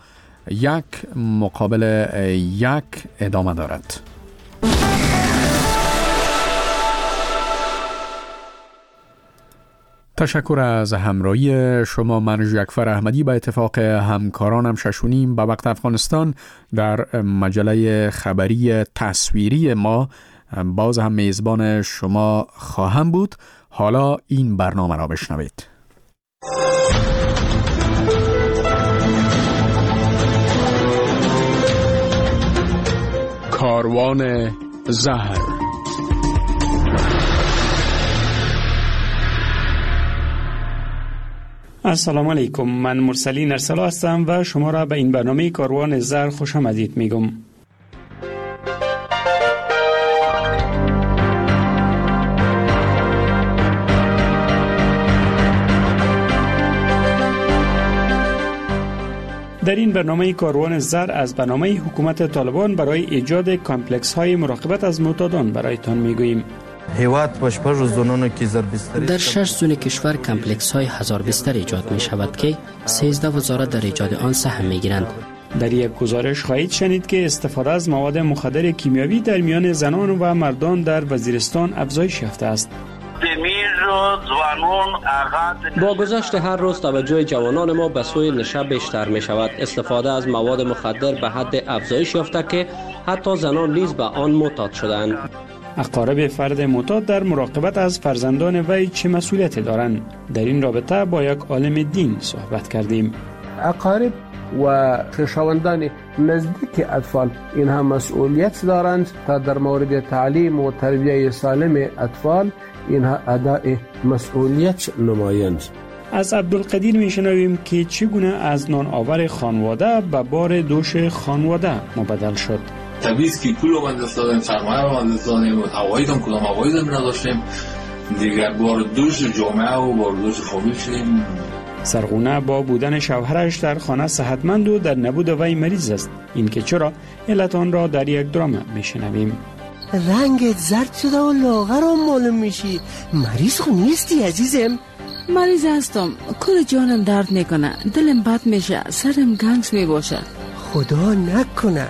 1-1 ادامه دارد. تشکر از همراهی شما. من جعفر احمدی به اتفاق همکارانم 6:30 به وقت افغانستان در مجله خبری تصویری ما باز هم میزبان شما خواهم بود. حالا این برنامه را بشنوید. کاروان زهر. السلام علیکم، من مرسلی نرسلا هستم و شما را به این برنامه کاروان زهر خوش آمدید میگم. در این برنامه کاروان زر از برنامه حکومت طالبان برای ایجاد کامپلکس های مراقبت از معتادان برایتان میگوییم. در 6 زون کشور کامپلکس های 1000 بستر ایجاد می شود که 13 وزارت در ایجاد آن سهم می گیرند. در یک گزارش خواهید شنید که استفاده از مواد مخدر کیمیاوی در میان زنان و مردان در وزیرستان افزایش یافته است. با گذشت هر روز توجه جوانان ما به سوی نشه بیشتر می شود. استفاده از مواد مخدر به حد افزایش یافته که حتی زنان نیز به آن معتاد شدند. اقارب فرد معتاد در مراقبت از فرزندان وی چه مسئولیتی دارند؟ در این رابطه با یک عالم دین صحبت کردیم. اقارب و خویشاوندان نزدیک اطفال اینها مسئولیت دارند تا در مورد تعلیم و تربیت سالم اطفال اینها ادای مسئولیت نمایند. از عبدالقدیر میشنویم که چگونه از نان آور خانواده به بار دوش خانواده مبدل شد. تبعیض که پول رو بند استادیم، سرمایه رو بند استادیم، عواید هم کدام عواید هم نداشتیم، دیگر بار دوش جامعه و بار دوش خوابی شدیم. سرغونه با بودن شوهرش در خانه صحتمند و در نبود وی مریض است. این که چرا علت آن را در یک درام میشنویم. رنگت زرد شده و لاغر هم معلوم میشی. مریض خو نیستی عزیزم؟ مریض هستم، کل جانم درد میکنه، دلم بد میشه، سرم گنگس میباشه. خدا نکنه.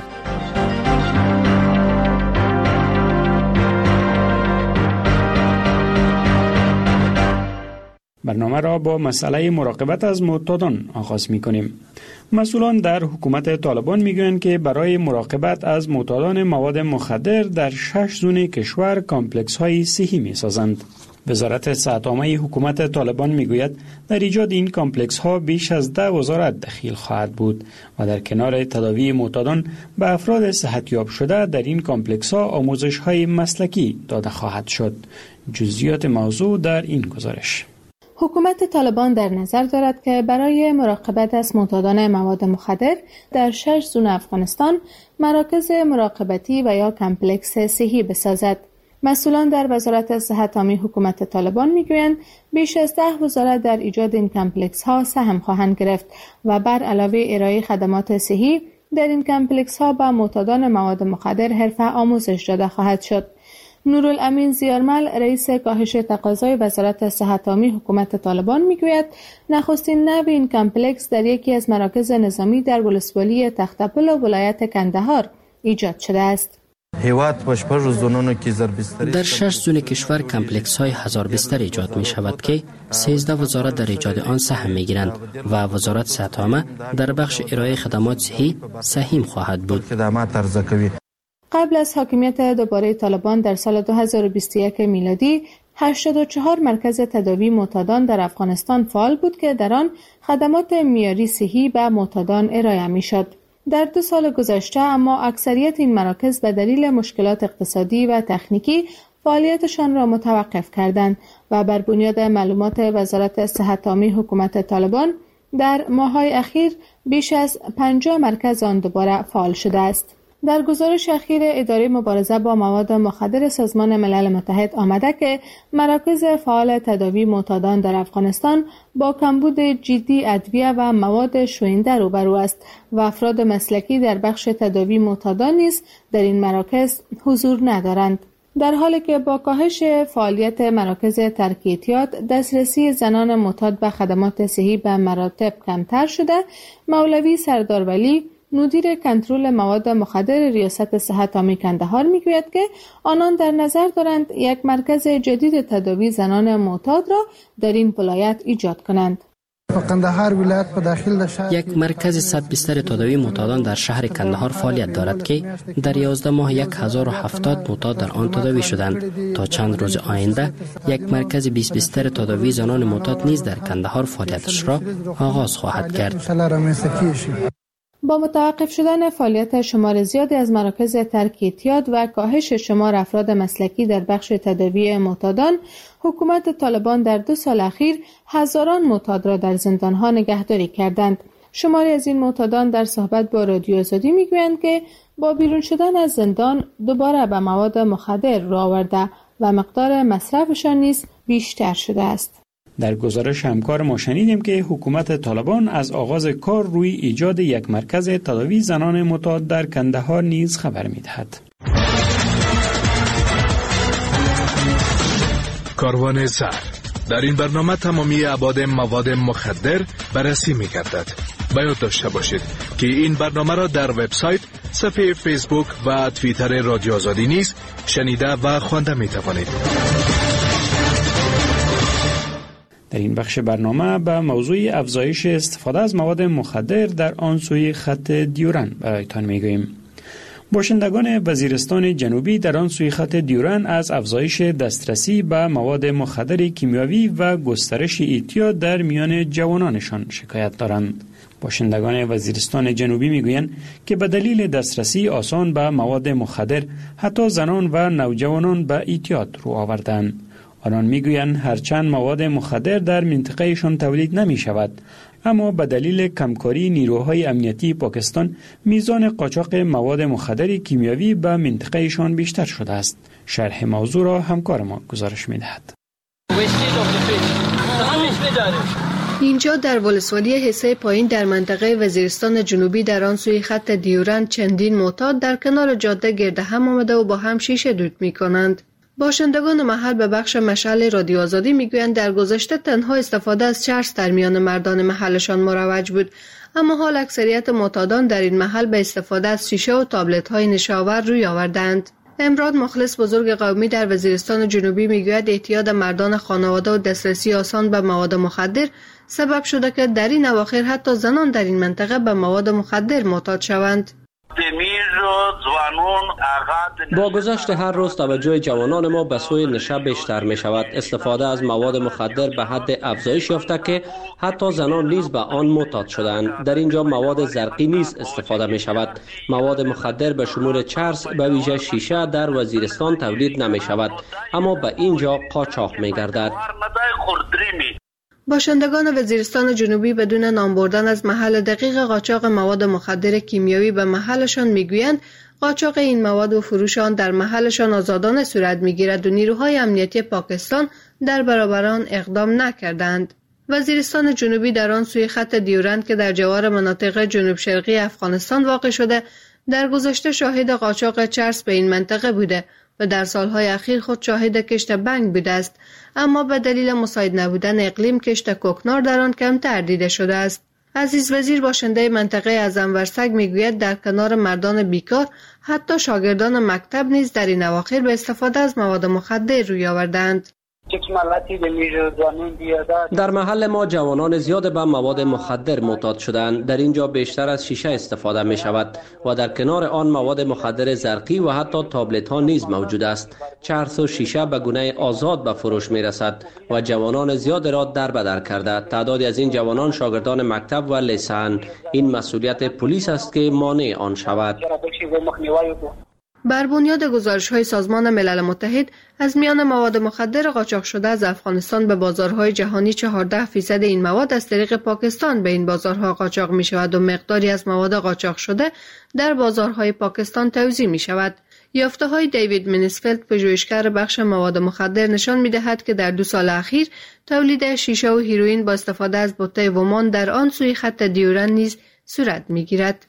برنامه را با مسئله مراقبت از معتادان آغاز می‌کنیم. مسئولان در حکومت طالبان میگویند که برای مراقبت از معتادان مواد مخدر در 6 زون کشور کامپلکس‌های صحی می‌سازند. وزارت صحت‌عامه حکومت طالبان میگوید در ایجاد این کامپلکس‌ها بیش از 10 وزارت دخیل خواهد بود و در کنار تداوی معتادان به افراد صحتیاب شده در این کامپلکس‌ها آموزش‌های مسلکی داده خواهد شد. جزئیات موضوع در این گزارش. حکومت طالبان در نظر دارد که برای مراقبت از معتادان مواد مخدر در 6 زون افغانستان مراکز مراقبتی و یا کمپلکس صحی بسازد. مسئولان در وزارت صحت عامه حکومت طالبان میگویند بیش از 10 وزارت در ایجاد این کمپلکس ها سهم خواهند گرفت و بر علاوه ارائه خدمات صحی در این کمپلکس ها به معتادان مواد مخدر حرفه آموزش داده خواهد شد. نورالامین زیارمل رئیس کاهش تقاضای وزارت صحت عامه حکومت طالبان میگوید نخستین نو این کمپلکس در یکی از مراکز نظامی در ولسوالی تخت‌پل و ولایت کندهار ایجاد شده است. در 6 زون کشور کمپلکس های 1000 بستر ایجاد می شود که 13 وزارت در ایجاد آن سهم می گیرند و وزارت صحت عامه در بخش ارائه خدمات صحی سهیم خواهد بود. قبل از حاکمیت دوباره طالبان در سال 2021 میلادی 84 مرکز تداوی معتادان در افغانستان فعال بود که در آن خدمات معیاری صحی به معتادان ارائه می شد. در 2 سال گذشته اما اکثریت این مراکز به دلیل مشکلات اقتصادی و تکنیکی فعالیتشان را متوقف کردند و بر بنیاد معلومات وزارت صحت عامه حکومت طالبان در ماه‌های اخیر بیش از 50 مرکز آن دوباره فعال شده است. در گزارش اخیر اداره مبارزه با مواد مخدر سازمان ملل متحد آمده که مراکز فعال تداوی معتادان در افغانستان با کمبود جدی ادویه و مواد شوینده روبرو است و افراد مسلکی در بخش تداوی معتادان نیز در این مراکز حضور ندارند. در حالی که با کاهش فعالیت مراکز ترک اعتیاد دسترسی زنان معتاد به خدمات صحی به مراتب کمتر شده، مولوی سردار ولی مدیر کنترل مواد مخدر ریاست صحت عامه کندهار میگوید که آنان در نظر دارند یک مرکز جدید تداوی زنان معتاد را در این ولایت ایجاد کنند. یک مرکز 100 بستر تداوی معتادان در شهر کندهار فعالیت دارد که در 11 ماه 1070 معتاد در آن تداوی شدند. تا چند روز آینده یک مرکز 20 بستر تداوی زنان معتاد نیز در کندهار فعالیتش را آغاز خواهد کرد. با متوقف شدن فعالیت شمار زیادی از مراکز ترک اعتیاد و کاهش شمار افراد مسلکی در بخش تداوی معتادان، حکومت طالبان در 2 سال اخیر هزاران معتاد را در زندانها نگهداری کردند. شماری از این معتادان در صحبت با رادیو آزادی میگویند که با بیرون شدن از زندان دوباره به مواد مخدر رو آورده و مقدار مصرفشان نیز بیشتر شده است. در گزارش همکار ما شنیدیم که حکومت طالبان از آغاز کار روی ایجاد یک مرکز تداوی زنان معتاد در کندهار نیز خبر می‌دهد. کاروان سر در این برنامه تمامی ابعاد مواد مخدر بررسی می‌گردد. باید داشته باشید که این برنامه را در وبسایت، صفحه فیسبوک و توییتر رادیو آزادی نیز شنیده و خوانده می‌توانید. در این بخش برنامه به موضوع افزایش استفاده از مواد مخدر در آن سوی خط دیورن برایتان میگوییم. باشندگان وزیرستان جنوبی در آن سوی خط دیورن از افزایش دسترسی به مواد مخدر کیمیاوی و گسترش اعتیاد در میان جوانانشان شکایت دارند. باشندگان وزیرستان جنوبی میگویند که به دلیل دسترسی آسان به مواد مخدر حتی زنان و نوجوانان به اعتیاد رو آوردند. آنان میگویند هرچند مواد مخدر در منطقهشان تولید نمی شود، اما به دلیل کمکاری نیروهای امنیتی پاکستان میزان قاچاق مواد مخدر کیمیاوی به منطقهشان بیشتر شده است. شرح موضوع را همکار ما گزارش میدهد. اینجا در ولسوالی حصه پایین در منطقه وزیرستان جنوبی در آن سوی خط دیورن چندین معتاد در کنار جاده گرد هم آمده و با هم شیشه دود می کنند. باشندگان محل به بخش مشعل رادیو آزادی میگویند در گذشته تنها استفاده از چرس در میان مردان محلشان مروج بود، اما حال اکثریت معتادان در این محل به استفاده از شیشه و تابلت های نشاور روی آوردند. امراد مخلص بزرگ قومی در وزیرستان جنوبی میگوید اعتیاد مردان خانواده و دسترسی آسان به مواد مخدر سبب شده که در این اواخر حتی زنان در این منطقه به مواد مخدر معتاد شوند. با گذشت هر روز توجه جوانان ما به سوی نشه بیشتر می شود. استفاده از مواد مخدر به حد افزایش یافته که حتی زنان نیز به آن معتاد شدند. در اینجا مواد زرقی نیز استفاده می شود. مواد مخدر به شمول چرس به ویژه شیشه در وزیرستان تولید نمی شود، اما به اینجا قاچاق می گردد. باشندگان وزیرستان جنوبی بدون نام بردن از محل دقیق قاچاق مواد مخدر کیمیایی به محلشان میگویند قاچاق این مواد و فروش آن در محلشان آزادانه صورت میگیرد و نیروهای امنیتی پاکستان در برابر آن اقدام نکردند. وزیرستان جنوبی در آن سوی خط دیورند که در جوار مناطق جنوب شرقی افغانستان واقع شده، در گذشته شاهد قاچاق چرس به این منطقه بوده و در سالهای اخیر خود شاهد کشت بنگ بوده است، اما به دلیل مساعد نبودن اقلیم کشت کوکنار در آن کمتر دیده شده است. عزیز وزیر باشنده منطقه اعظم ورسک میگوید در کنار مردان بیکار حتی شاگردان مکتب نیز در این اواخر به استفاده از مواد مخدر روی آوردند. در محل ما جوانان زیاد به مواد مخدر معتاد شدند. در اینجا بیشتر از شیشه استفاده می شود و در کنار آن مواد مخدر زرقی و حتی تابلت ها نیز موجود است. چرس و شیشه به گونه آزاد به فروش می رسد و جوانان زیاد را در بدر کرده. تعدادی از این جوانان شاگردان مکتب و لیسه‌اند. این مسئولیت پلیس است که مانع آن شود. بر بنیاد گزارش‌های سازمان ملل متحد از میان مواد مخدر قاچاق شده از افغانستان به بازارهای جهانی 14% این مواد از طریق پاکستان به این بازارها قاچاق می شود و مقداری از مواد قاچاق شده در بازارهای پاکستان توزیع می شود. یافته‌های دیوید منیسفلد پژوهشگر بخش مواد مخدر نشان می‌دهد که در 2 سال اخیر تولید شیشه و هیروئین با استفاده از بوته ومان در آن سوی خط دیورند نیز صورت می‌گیرد.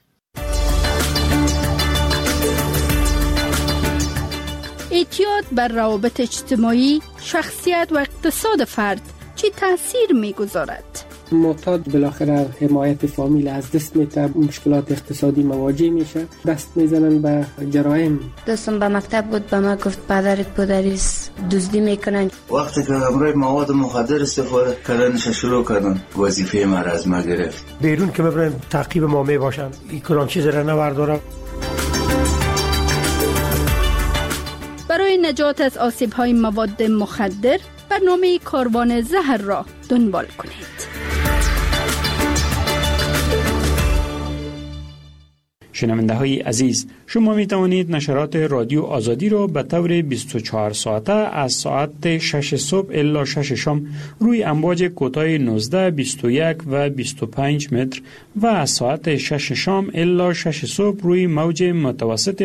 اعتیاد بر روابط اجتماعی، شخصیت و اقتصاد فرد چه تأثیر می‌گذارد؟ معتاد بالاخره حمایت فامیل از دست میده، مشکلات اقتصادی مواجه میشه، دست میزنن به جرایم. دوستم به مکتب بود، به ما گفت پدرت پدریس دزدی میکنن. وقتی که همراه مواد مخدر استفاده کردنش شروع کردن، وظیفه ما را از ما گرفت. بیرون که ببرن تعقیب ما میباشن، این کدام چیز را نوردارم. برای نجات از آسیب‌های مواد مخدر برنامه کاروان زهر را دنبال کنید. شنونده های عزیز، شما می توانید نشرات رادیو آزادی را به طور 24 ساعته از ساعت 6 صبح الی 6 شام روی امواج کوتاه 19، 21 و 25 متر و از ساعت 6 شام الی 6 صبح روی موج متوسط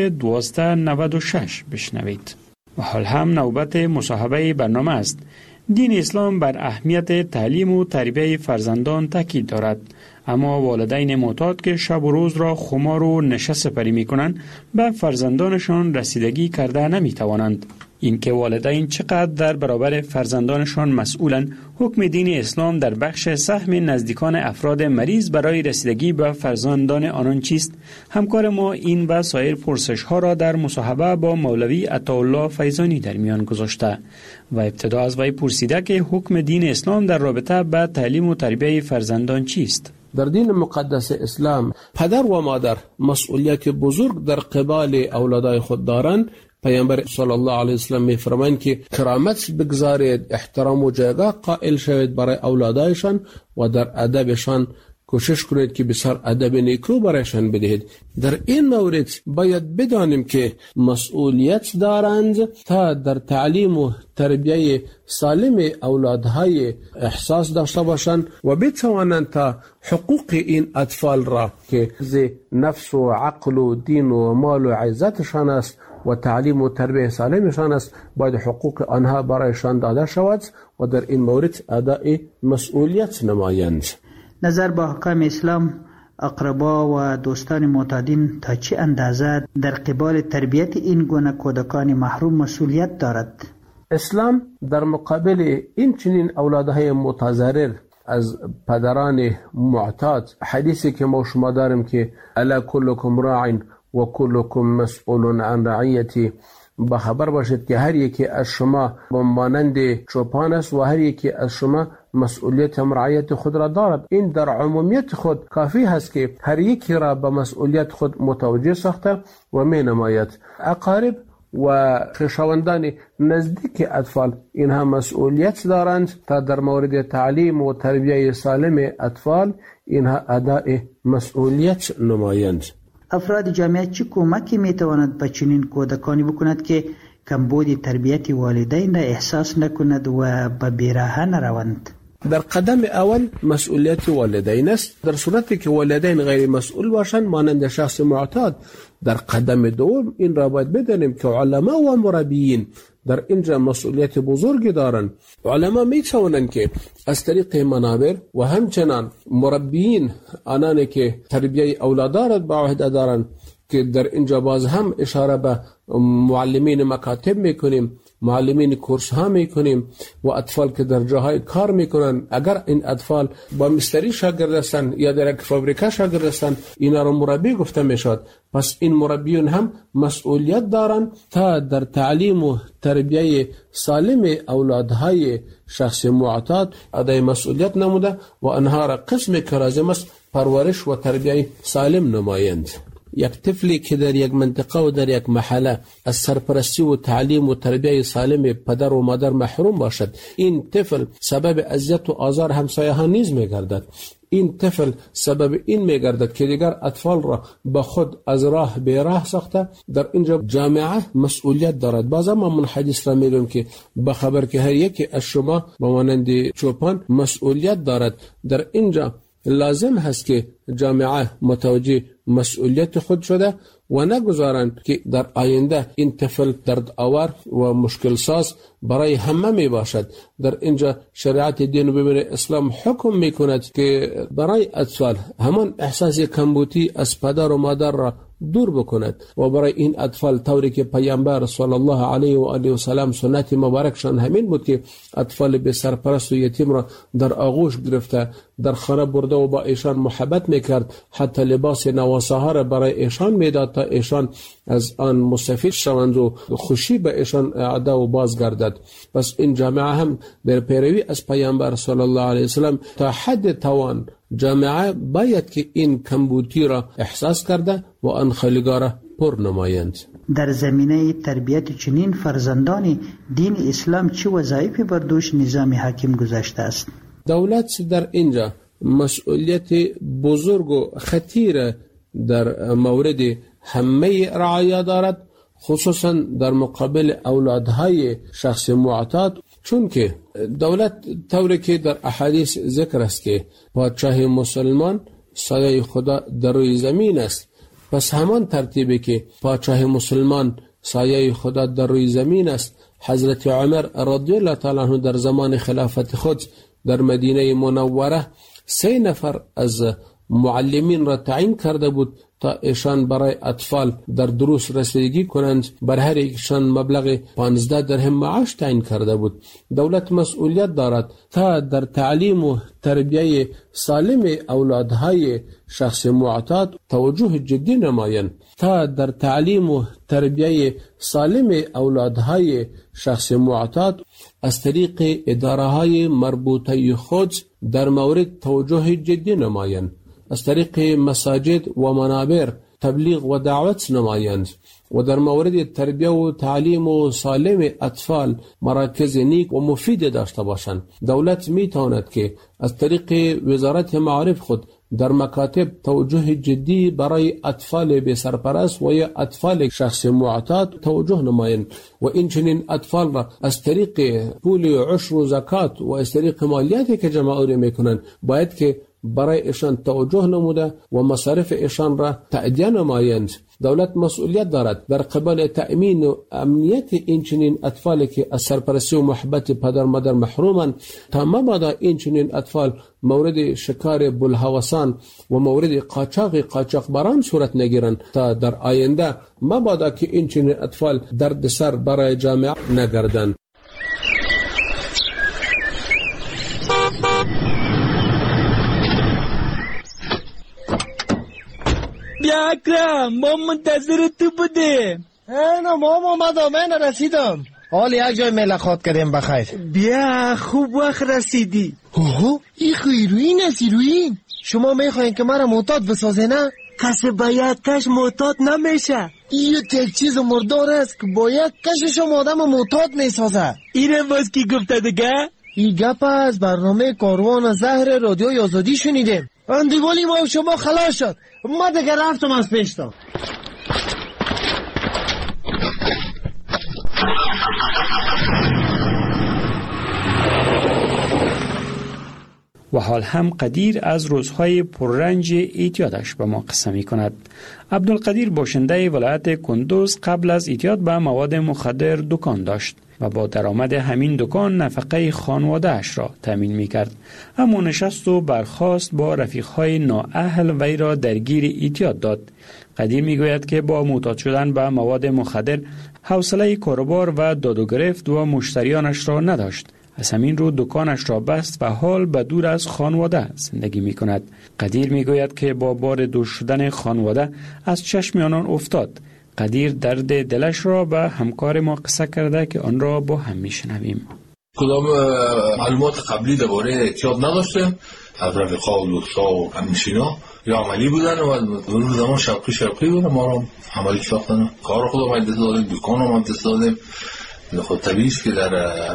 1296 بشنوید. و حال هم نوبت مصاحبه برنامه است. دین اسلام بر اهمیت تعلیم و تربیت فرزندان تاکید دارد، اما والدین معتاد که شب و روز را خمار و نشه سپری می کنند به فرزندانشان رسیدگی کرده نمی توانند. اینکه والدین چقدر در برابر فرزندانشان مسئولند، حکم دین اسلام در بخش سهم نزدیکان افراد مریض برای رسیدگی به فرزندان آنان چیست؟ همکار ما این و سایر پرسش ها را در مصاحبه با مولوی عطاالله فیضانی در میان گذاشته و ابتدا از وی پرسیده که حکم دین اسلام در رابطه با تعلیم و تربیت فرزندان چیست؟ در دین مقدس اسلام پدر و مادر مسئولیت بزرگ در قبال اولادای خود دارند. پیامبر صلی الله علیه و سلم می‌فرمایند که کرامت بگذارید، احترام و جایگاه قائل شوید برای اولادایشان و در ادبشان کوشش کنید که بسیار ادب نیکو برایشان بدهید. در این مورد باید بدانیم که مسئولیت دارند تا در تعلیم و تربیت سالم اولادهای احساس داشته باشند و بتوانند تا حقوق این اطفال را که نفس و عقل و دین و مال و عزتشان است و تعلیم و تربیت سالمشان است، باید حقوق آنها برایشان داده شود و در این مورد ادای مسئولیت نمایند. نظر با حکم اسلام اقربا و دوستان معتادین تا چه اندازه در قبال تربیت این گونه کودکان محروم مسئولیت دارد؟ اسلام در مقابل این چنین اولادهای متضرر از پدران معتاد، حدیثی که ما شما داریم که الا کلکم راع و کلکم مسئول عن رعیتی، با خبر باشید که هر یکی از شما مانند چوپان است و هر یکی از شما مسئولیت رعیت خود را دارد. این در عمومیت خود کافی هست که هر یکی را به مسئولیت خود متوجه ساخته و می نماید. اقارب و خویشاوندان نزدیک اطفال اینها مسئولیت دارند تا در مورد تعلیم و تربیت سالم اطفال اینها ادای مسئولیت نمایند. افراد جامعه چه کمکی میتواند به چنین کودکانی بکند که کمبود تربیت والدین را احساس نکند و به بیراهه نروند؟ در قدم اول مسئولیت والدین است. در صورتی که والدین غیر مسئول باشند مانند شخص معتاد، در قدم دوم این را باید بدانیم که علما و مربیین در اینجا مسئولیت بزرگی دارند. علما می توانند که از طریق منابر و همچنان مربیین، آنانی که تربیه اولاد را به عهده دارند، که در اینجا باز هم اشاره به معلمین مکاتب میکنیم، معلمین کورس ها میکنیم و اطفال که در جاهای کار میکنن. اگر این اطفال با مستری شاگرد هستند یا در یک فابریکه شاگرد هستند، اینا رو مربی گفته میشد. پس این مربیون هم مسئولیت دارند تا در تعلیم و تربیه سالم اولادهای شخص معتاد ادای مسئولیت نموده و آنها را قسم که لازم است پرورش و تربیه سالم نمایند. یک طفلی که در یک منطقه و در یک محله از سرپرستی و تعلیم و تربیه سالم پدر و مادر محروم باشد، این طفل سبب اذیت و آزار همسایه ها نیز میگردد. این طفل سبب این میگردد که دیگر اطفال را به خود از راه به راه ساخته. در اینجا جامعه مسئولیت دارد. بعضا ما من حدیث را میگم که به خبر که هر یکی از شما به مانند چوپان مسئولیت دارد. در اینجا لازم هست که جامعه متوجه مسئولیت خود شده و نگذارند که در آینده این طفل درد آور و مشکل ساز برای همه می باشد. در اینجا شریعت دین و ببین اسلام حکم می کند که برای اطفال همان احساس کمبودی از پدر و مادر را دور بکند و برای این اطفال طوری که پیامبر صلی الله علیه و آله و سلام سنت مبارکشان همین بود که اطفال به سرپرست و یتیم را در آغوش گرفته در خانه برده و با ایشان محبت میکرد، حتی لباس نواسه ها را برای ایشان میداد تا ایشان از آن مستفید شوند و خوشی به ایشان اعاده و بازگردد. پس این جامعه هم در پیروی از پیامبر صلی الله علیه و سلام تا حد توان جامعه باید که این کمبودی را احساس کرده و آن خالیگاه را پر نمایند. در زمینه تربیت چنین فرزندان دین اسلام چه وظایفی بر دوش نظام حاکم گذاشته است؟ دولت در اینجا مسئولیت بزرگ و خطیر در مورد همه رعایا دارد، خصوصا در مقابل اولادهای شخص معتاد، چون که دولت طوری که در احادیث ذکر است که پادشاه مسلمان سایه خدا در روی زمین است، پس همان ترتیبی که پادشاه مسلمان سایه خدا در روی زمین است، حضرت عمر رضی الله تعالی عنه در زمان خلافت خود در مدینه منوره 3 نفر از معلمین را تعیین کرده بود تا ایشان برای اطفال در دروس رسیدگی کنند. بر هر یکشان مبلغ 15 درهم معاش تعیین کرده بود. دولت مسئولیت دارد تا در تعلیم و تربیه سالم اولادهای شخص معتاد توجه جدی نمایند، تا در تعلیم و تربیه سالم اولادهای شخص معتاد از طریق اداره های مربوطه خود در مورد توجه جدی نمایند، از طریق مساجد و منابر تبلیغ و دعوت نمایند و در مورد تربیه و تعلیم و سالم اطفال مراکز نیک و مفید داشته باشند. دولت می تواند که از طریق وزارت معارف خود در مکاتب توجه جدی برای اطفال بی سرپرست و یا اطفال شخص معتاد توجه نمایند و این چنین اطفال را از طریق پول عشر و زکات و از طریق مالیاتی که جمع آوری میکنند باید که برای ایشان توجه نموده و مصارف ایشان را تأدیه نمایند. دولت مسئولیت دارد در قبال تأمین و امنیت این چنین اطفالی که از سرپرستی و محبت پدر مادر محرومند، تا مبادا این چنین اطفال مورد شکار بلهوسان و مورد قاچاقبران صورت نگیرند، تا در آینده مبادا که این چنین اطفال درد سر برای جامعه نگردند. بیا اکرم، ما منتظر تو بودیم. نه ماما من رسیدم. حال یک جای ملاقات کردیم بخیر. بیا خوب وقت رسیدی. اوه این هیروین است هیروین. شما میخواین که مرا معتاد بسازه نه؟ کسی باید کش معتاد نمیشه. این یک چیز مردار است که باید کشش آدم معتاد میسازه. اینم باز کی گفته دیگه؟ این گپ از برنامه کاروان زهر رادیو آزادی شنیدیم. اندیوالی ما شما خلاص شد. ما دیگه رفتم از پیشتا. و حال هم قدیر از روزهای پررنج اعتیادش به ما قصه می کند. عبدالقدیر باشنده ولایت کندوز قبل از اعتیاد به مواد مخدر دکان داشت و با درآمد همین دکان نفقه خانواده‌اش را تامین می‌کرد. اما نشست و برخاست با رفیق‌های نااهل وی را درگیر اعتیاد داد. قدیر می‌گوید که با معتاد شدن به مواد مخدر حوصله کاروبار و داد و گرفت و مشتریانش را نداشت. از همین رو دکانش را بست و حال به دور از خانواده زندگی می کند. قدیر می گوید که با بار دور شدن خانواده از چشم آنان افتاد. قدیر درد دلش را به همکار ما قصه کرده که آن را با هم می شنویم. کدام معلومات قبلی درباره اعتیاد نداشتیم از رفیقا و دوستا و همنشینا یا عملی بودن و اون زمان شوقی بودن ما را عملی ساختن. کار خودم مدرس دادیم، دکان هم مدرس دادیم. خود طبیعی که در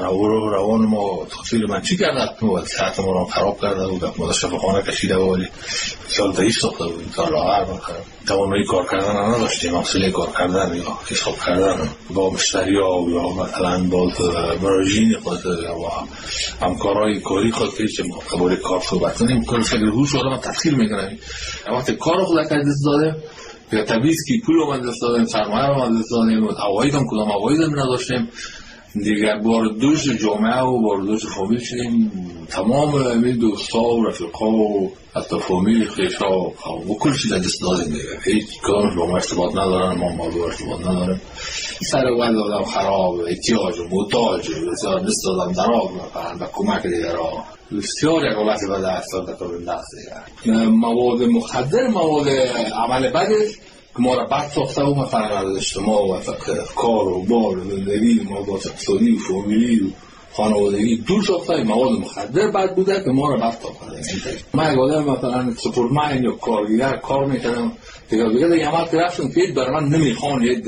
روان ما تاثیر منفی کرده و صحت ما را خراب کرده و ما شفاخانه کشیده و ولی سال دهیش ساخته بودیم تا لاغر توانایی کار کردن نداشتیم، حوصله کار کردن یا حساب کردن با مشتری ها یا مثلا با مراجعین خود و همکارای کاری خود که قبول کار صحبت کنیم کل فکر هوش آدم تفسیر میکنیم. وقتی کار خود از دست داده یا طبیعی که پول رو من دست دادیم، سرمایه رو من دست دادیم، عواید هم کدام عواید هم نداشتیم دیگر. بار دوش جامعه و بار دوش فامیل شدیم. تمام این دوستا و رفیقا و حتی فامیل خیشا و کل چیز دست دادیم دیگر. هیچ کدامش با ما ارتباط ندارن، ما با ارتباط نداریم. سر وقت آدم خراب، احتیاج و محتاج بسیار دست دادم دراب به کمک دیگر ها بسیار یک حالت بده اثر در کار نقص دیگر. مواد مخدر مواد عمل بده که ما را بد ساخته و مثلا از اجتماع و کار و بار و زندگی مواد اقتصادی و فامیلی و خانوادگی دور ساخته. مواد مخدر بد بوده که ما را بد ساخته. من یک آدم مثلا سپورتمن یا کارگر کار میکردم دیگر یه عمل که رفتم که برای من نمیخوان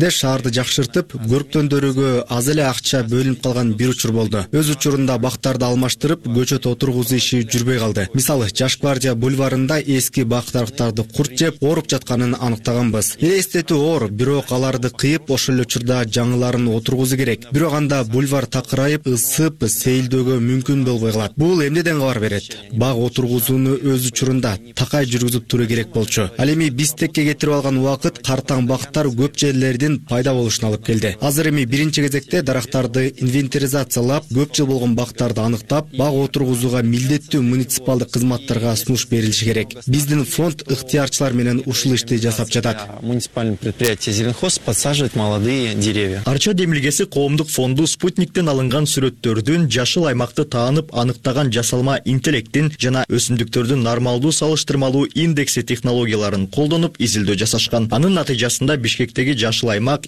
шаарды жакшыртып, көрктөндөргө аз эле акча бөлүнүп калган бир учур болду. Өз учурунда бактарды алмаштырып, көчөт отургузуу иши жүрбөй калды. Мисалы, Жаш гвардия бульварында эски бак-дарактарды курт жеп, ооруп жатканын аныктаганбыз. Элестетүү оор, бирок аларды кыйып, ошол эле учурда жаңыларын отургузуу керек. Бирок анда бульвар такырайып, ысып, сейилдөөгө мүмкүн болбой калат. Бул эмнеден кабар берет? Баг отургузууну өз учурунда такай жүргүзүп туруу керек болчу. Ал эми бистекке кетирип алган убакыт картаң бактар көп жерлердин пайда болушуна алып келди. Азыр эми биринчи кезекте дарактарды инвентаризациялап, көп жыл болгон бактарды аныктап, баг отургузууга милдеттүү муниципалдык кызматтарга сунуш берилиши керек. Биздин фонд ыктыярчылар менен ушул ишти жасап жатат. Муниципальное предприятие Зеленхоз подсаживает молодые деревья. Арча демилгеси коомдук фонду спутниктен алынган сүрөттөрдүн жашыл аймакты таанып аныктаган жасалма интеллекттин жана өсүмдүктөрдүн нормалдуу салыштырмалуу индекси технологияларын колдонуп изилдөө жасашкан. Анын натыйжасында Бишкектеги жашыл аймак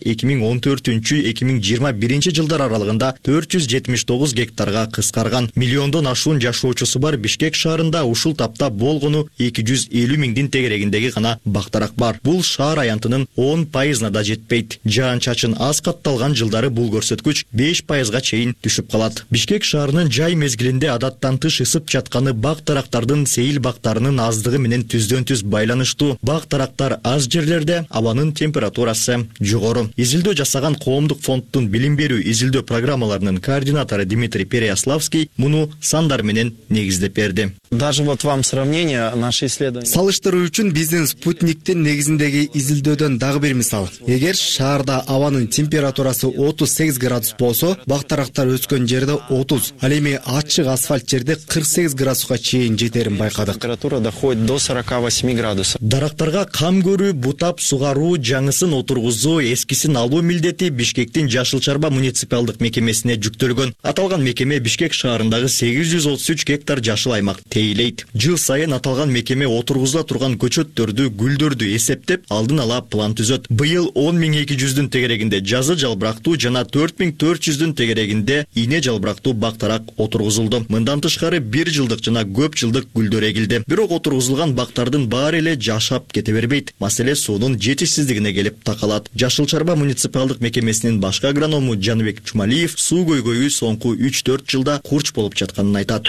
2014-2021 жылдар аралыгында 479 гектарга кыскарган. Миллиондон ашуун жашоочусу бар Бишкек шаарында ушул тапта болгону 250 миңдин тегерегиндеги гана бактарак бар. Бул шаар аянтынын 10%-на да жетпейт. Жаан-чачын аз катталган жылдары бул көрсөткүч 5%га чейин түшүп калат. Бишкек шаарынын жай мезгилинде адаттан тыш ысып жатканы бак-дарактардын сейил бактарынын аздыгы менен түздөн-түз байланыштуу. Бак-дарактар аз жерлерде абанын температурасы жогору. Изилдөө жасаган коомдук фонддун билим берүү изилдөө программаларынын координатору Дмитрий Переяславский муну сандар менен негиздеп берди. Даже вот вам сравнение, наши исследования. Салыштыруу үчүн биздин спутниктин негизиндеги изилдөөдөн дагы бир мисал. Эгер шаарда абанын температурасы 38 градус болсо, бак-дарактар өскөн жерде 30, ал эми ачык асфальт жерде 48 градуска чейин жетерин байкадык. Температура доходит до 48 градусов. Дарактарга кам көрүү, бутап сугаруу, жаңысын отургузуу, эскисин алуу милдети Бишкектин Жашыл Чарба муниципалдык мекемесине жүктөлгөн. Аталган мекеме Бишкек шаарындагы 833 гектар жашыл аймак тейлейт. Жыл сайын аталган мекеме отургузула турган көчөттөрдү, гүлдөрдү эсептеп, алдын ала план түзөт. Быйыл 10.200-дүн тегерегинде жазы жалбырактуу жана 4.400-дүн тегерегинде ийне жалбырактуу бактарак отургузулду. Мындан тышкары 1 жылдык жана көп жылдык гүлдөр эгилди. Бирок отургузулган бактардын баары эле жашап кете бербейт. Маселе суунун жетишсиздигине келип такалат. Жашыл Чарба муниципалдык мекемесинин башкы агроному Жаныбек Чумалиев суу көйгөйү соңку 3-4 жылда курч болуп жатканын айтат.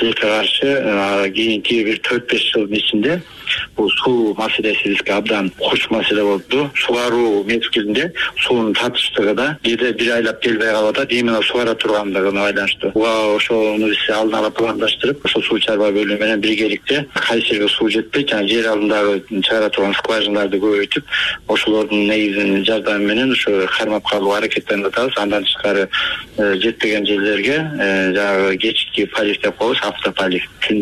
Кийинки бир 4-5 жылдын ичинде бул суу маселеси бизге абдан курч маселе болду. Сугаруу мезгилинде суунун татыштыгы да бир айлап келбей калып атат. Именно сугара тургандыгына байланыштуу. Ошону биз алдын ала пландаштырып, ошол суу чарба бөлүмү менен биргеликте кайсы жерге суу жетпейт, жана жер алдындагы чыгара турган скважиналарды көбөйтүп, ошолордун негизинин жардамы менен ошо кармап калууга аракеттенип атабыз. Андан тышкары жетпеген жерлерге жанагы кечки полив деп коебуз, автополив.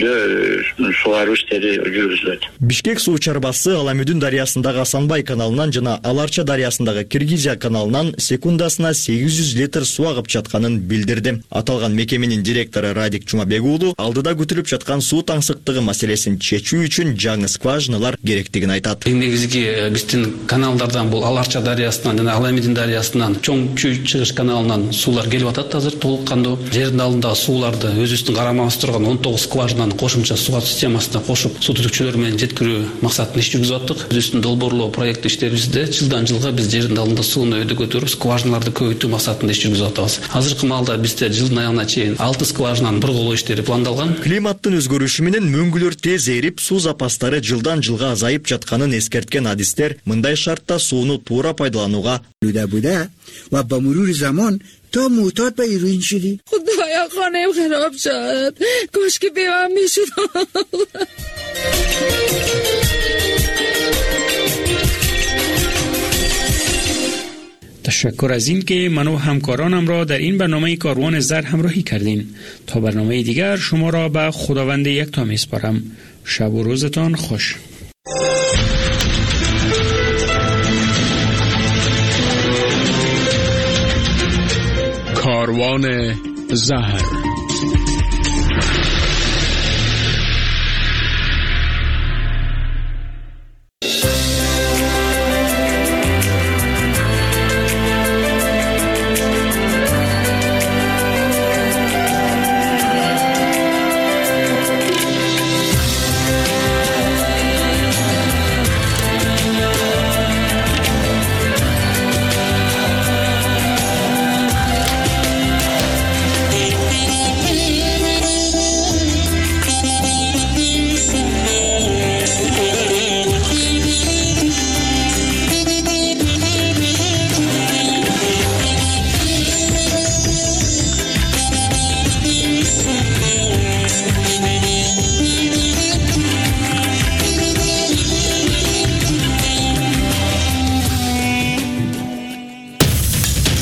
Күндө сугаруу иштери жүргүзүлөт. Бишкек суу чарбасы Аламүдүн дарыясындагы Асанбай каналынан жана Аларча дарыясындагы Киргизия каналынан секундасына 800 литр суу агып жатканын билдирди. Аталган мекеменин директору Радик Чумабек уулу алдыда күтүлүп жаткан суу таңсыктыгы маселесин чечүү үчүн жаңы скважиналар керектигин айтат. Негизги биздин каналдардан бул Аларча дарыясынан жана Аламүдүн дарыясынан чоң чыгыш каналынан суулар келип атат азыр толук кандуу. Жердин алдындагы сууларды өзүбүздүн карамабызда турган 19 скважинаны кошумча суу системасына кошуп, суу түтүкчөлөр менен жеткирүү максатында иш жүргүзүп аттык. Өзүбүздүн долбоорлоо проект иштерибизде жылдан жылга биз жердин алдында сууну өйдө көтөрүп, скважиналарды көбөйтүү максатында иш жүргүзүп атабыз. Азыркы маалда бизде жылдын аягына чейин 6 скважинанын бургулоо иштери пландалган. Климаттын өзгөрүшү менен мөңгүлөр тез эрип, суу запастары жылдан жылга азайып жатканын эскерткен адистер мындай шартта сууну туура пайдаланууга و با مرور زمان تا معتاد به هیروئین شدی. خدایا خانه‌ام خراب شد. کاش که به من میشد. تشکر از این که من و همکارانم را در این برنامه کاروان زر همراهی کردین. تا برنامه دیگر شما را به خداوند یکتا میسپارم. شب و روزتان خوش. کاروان زهر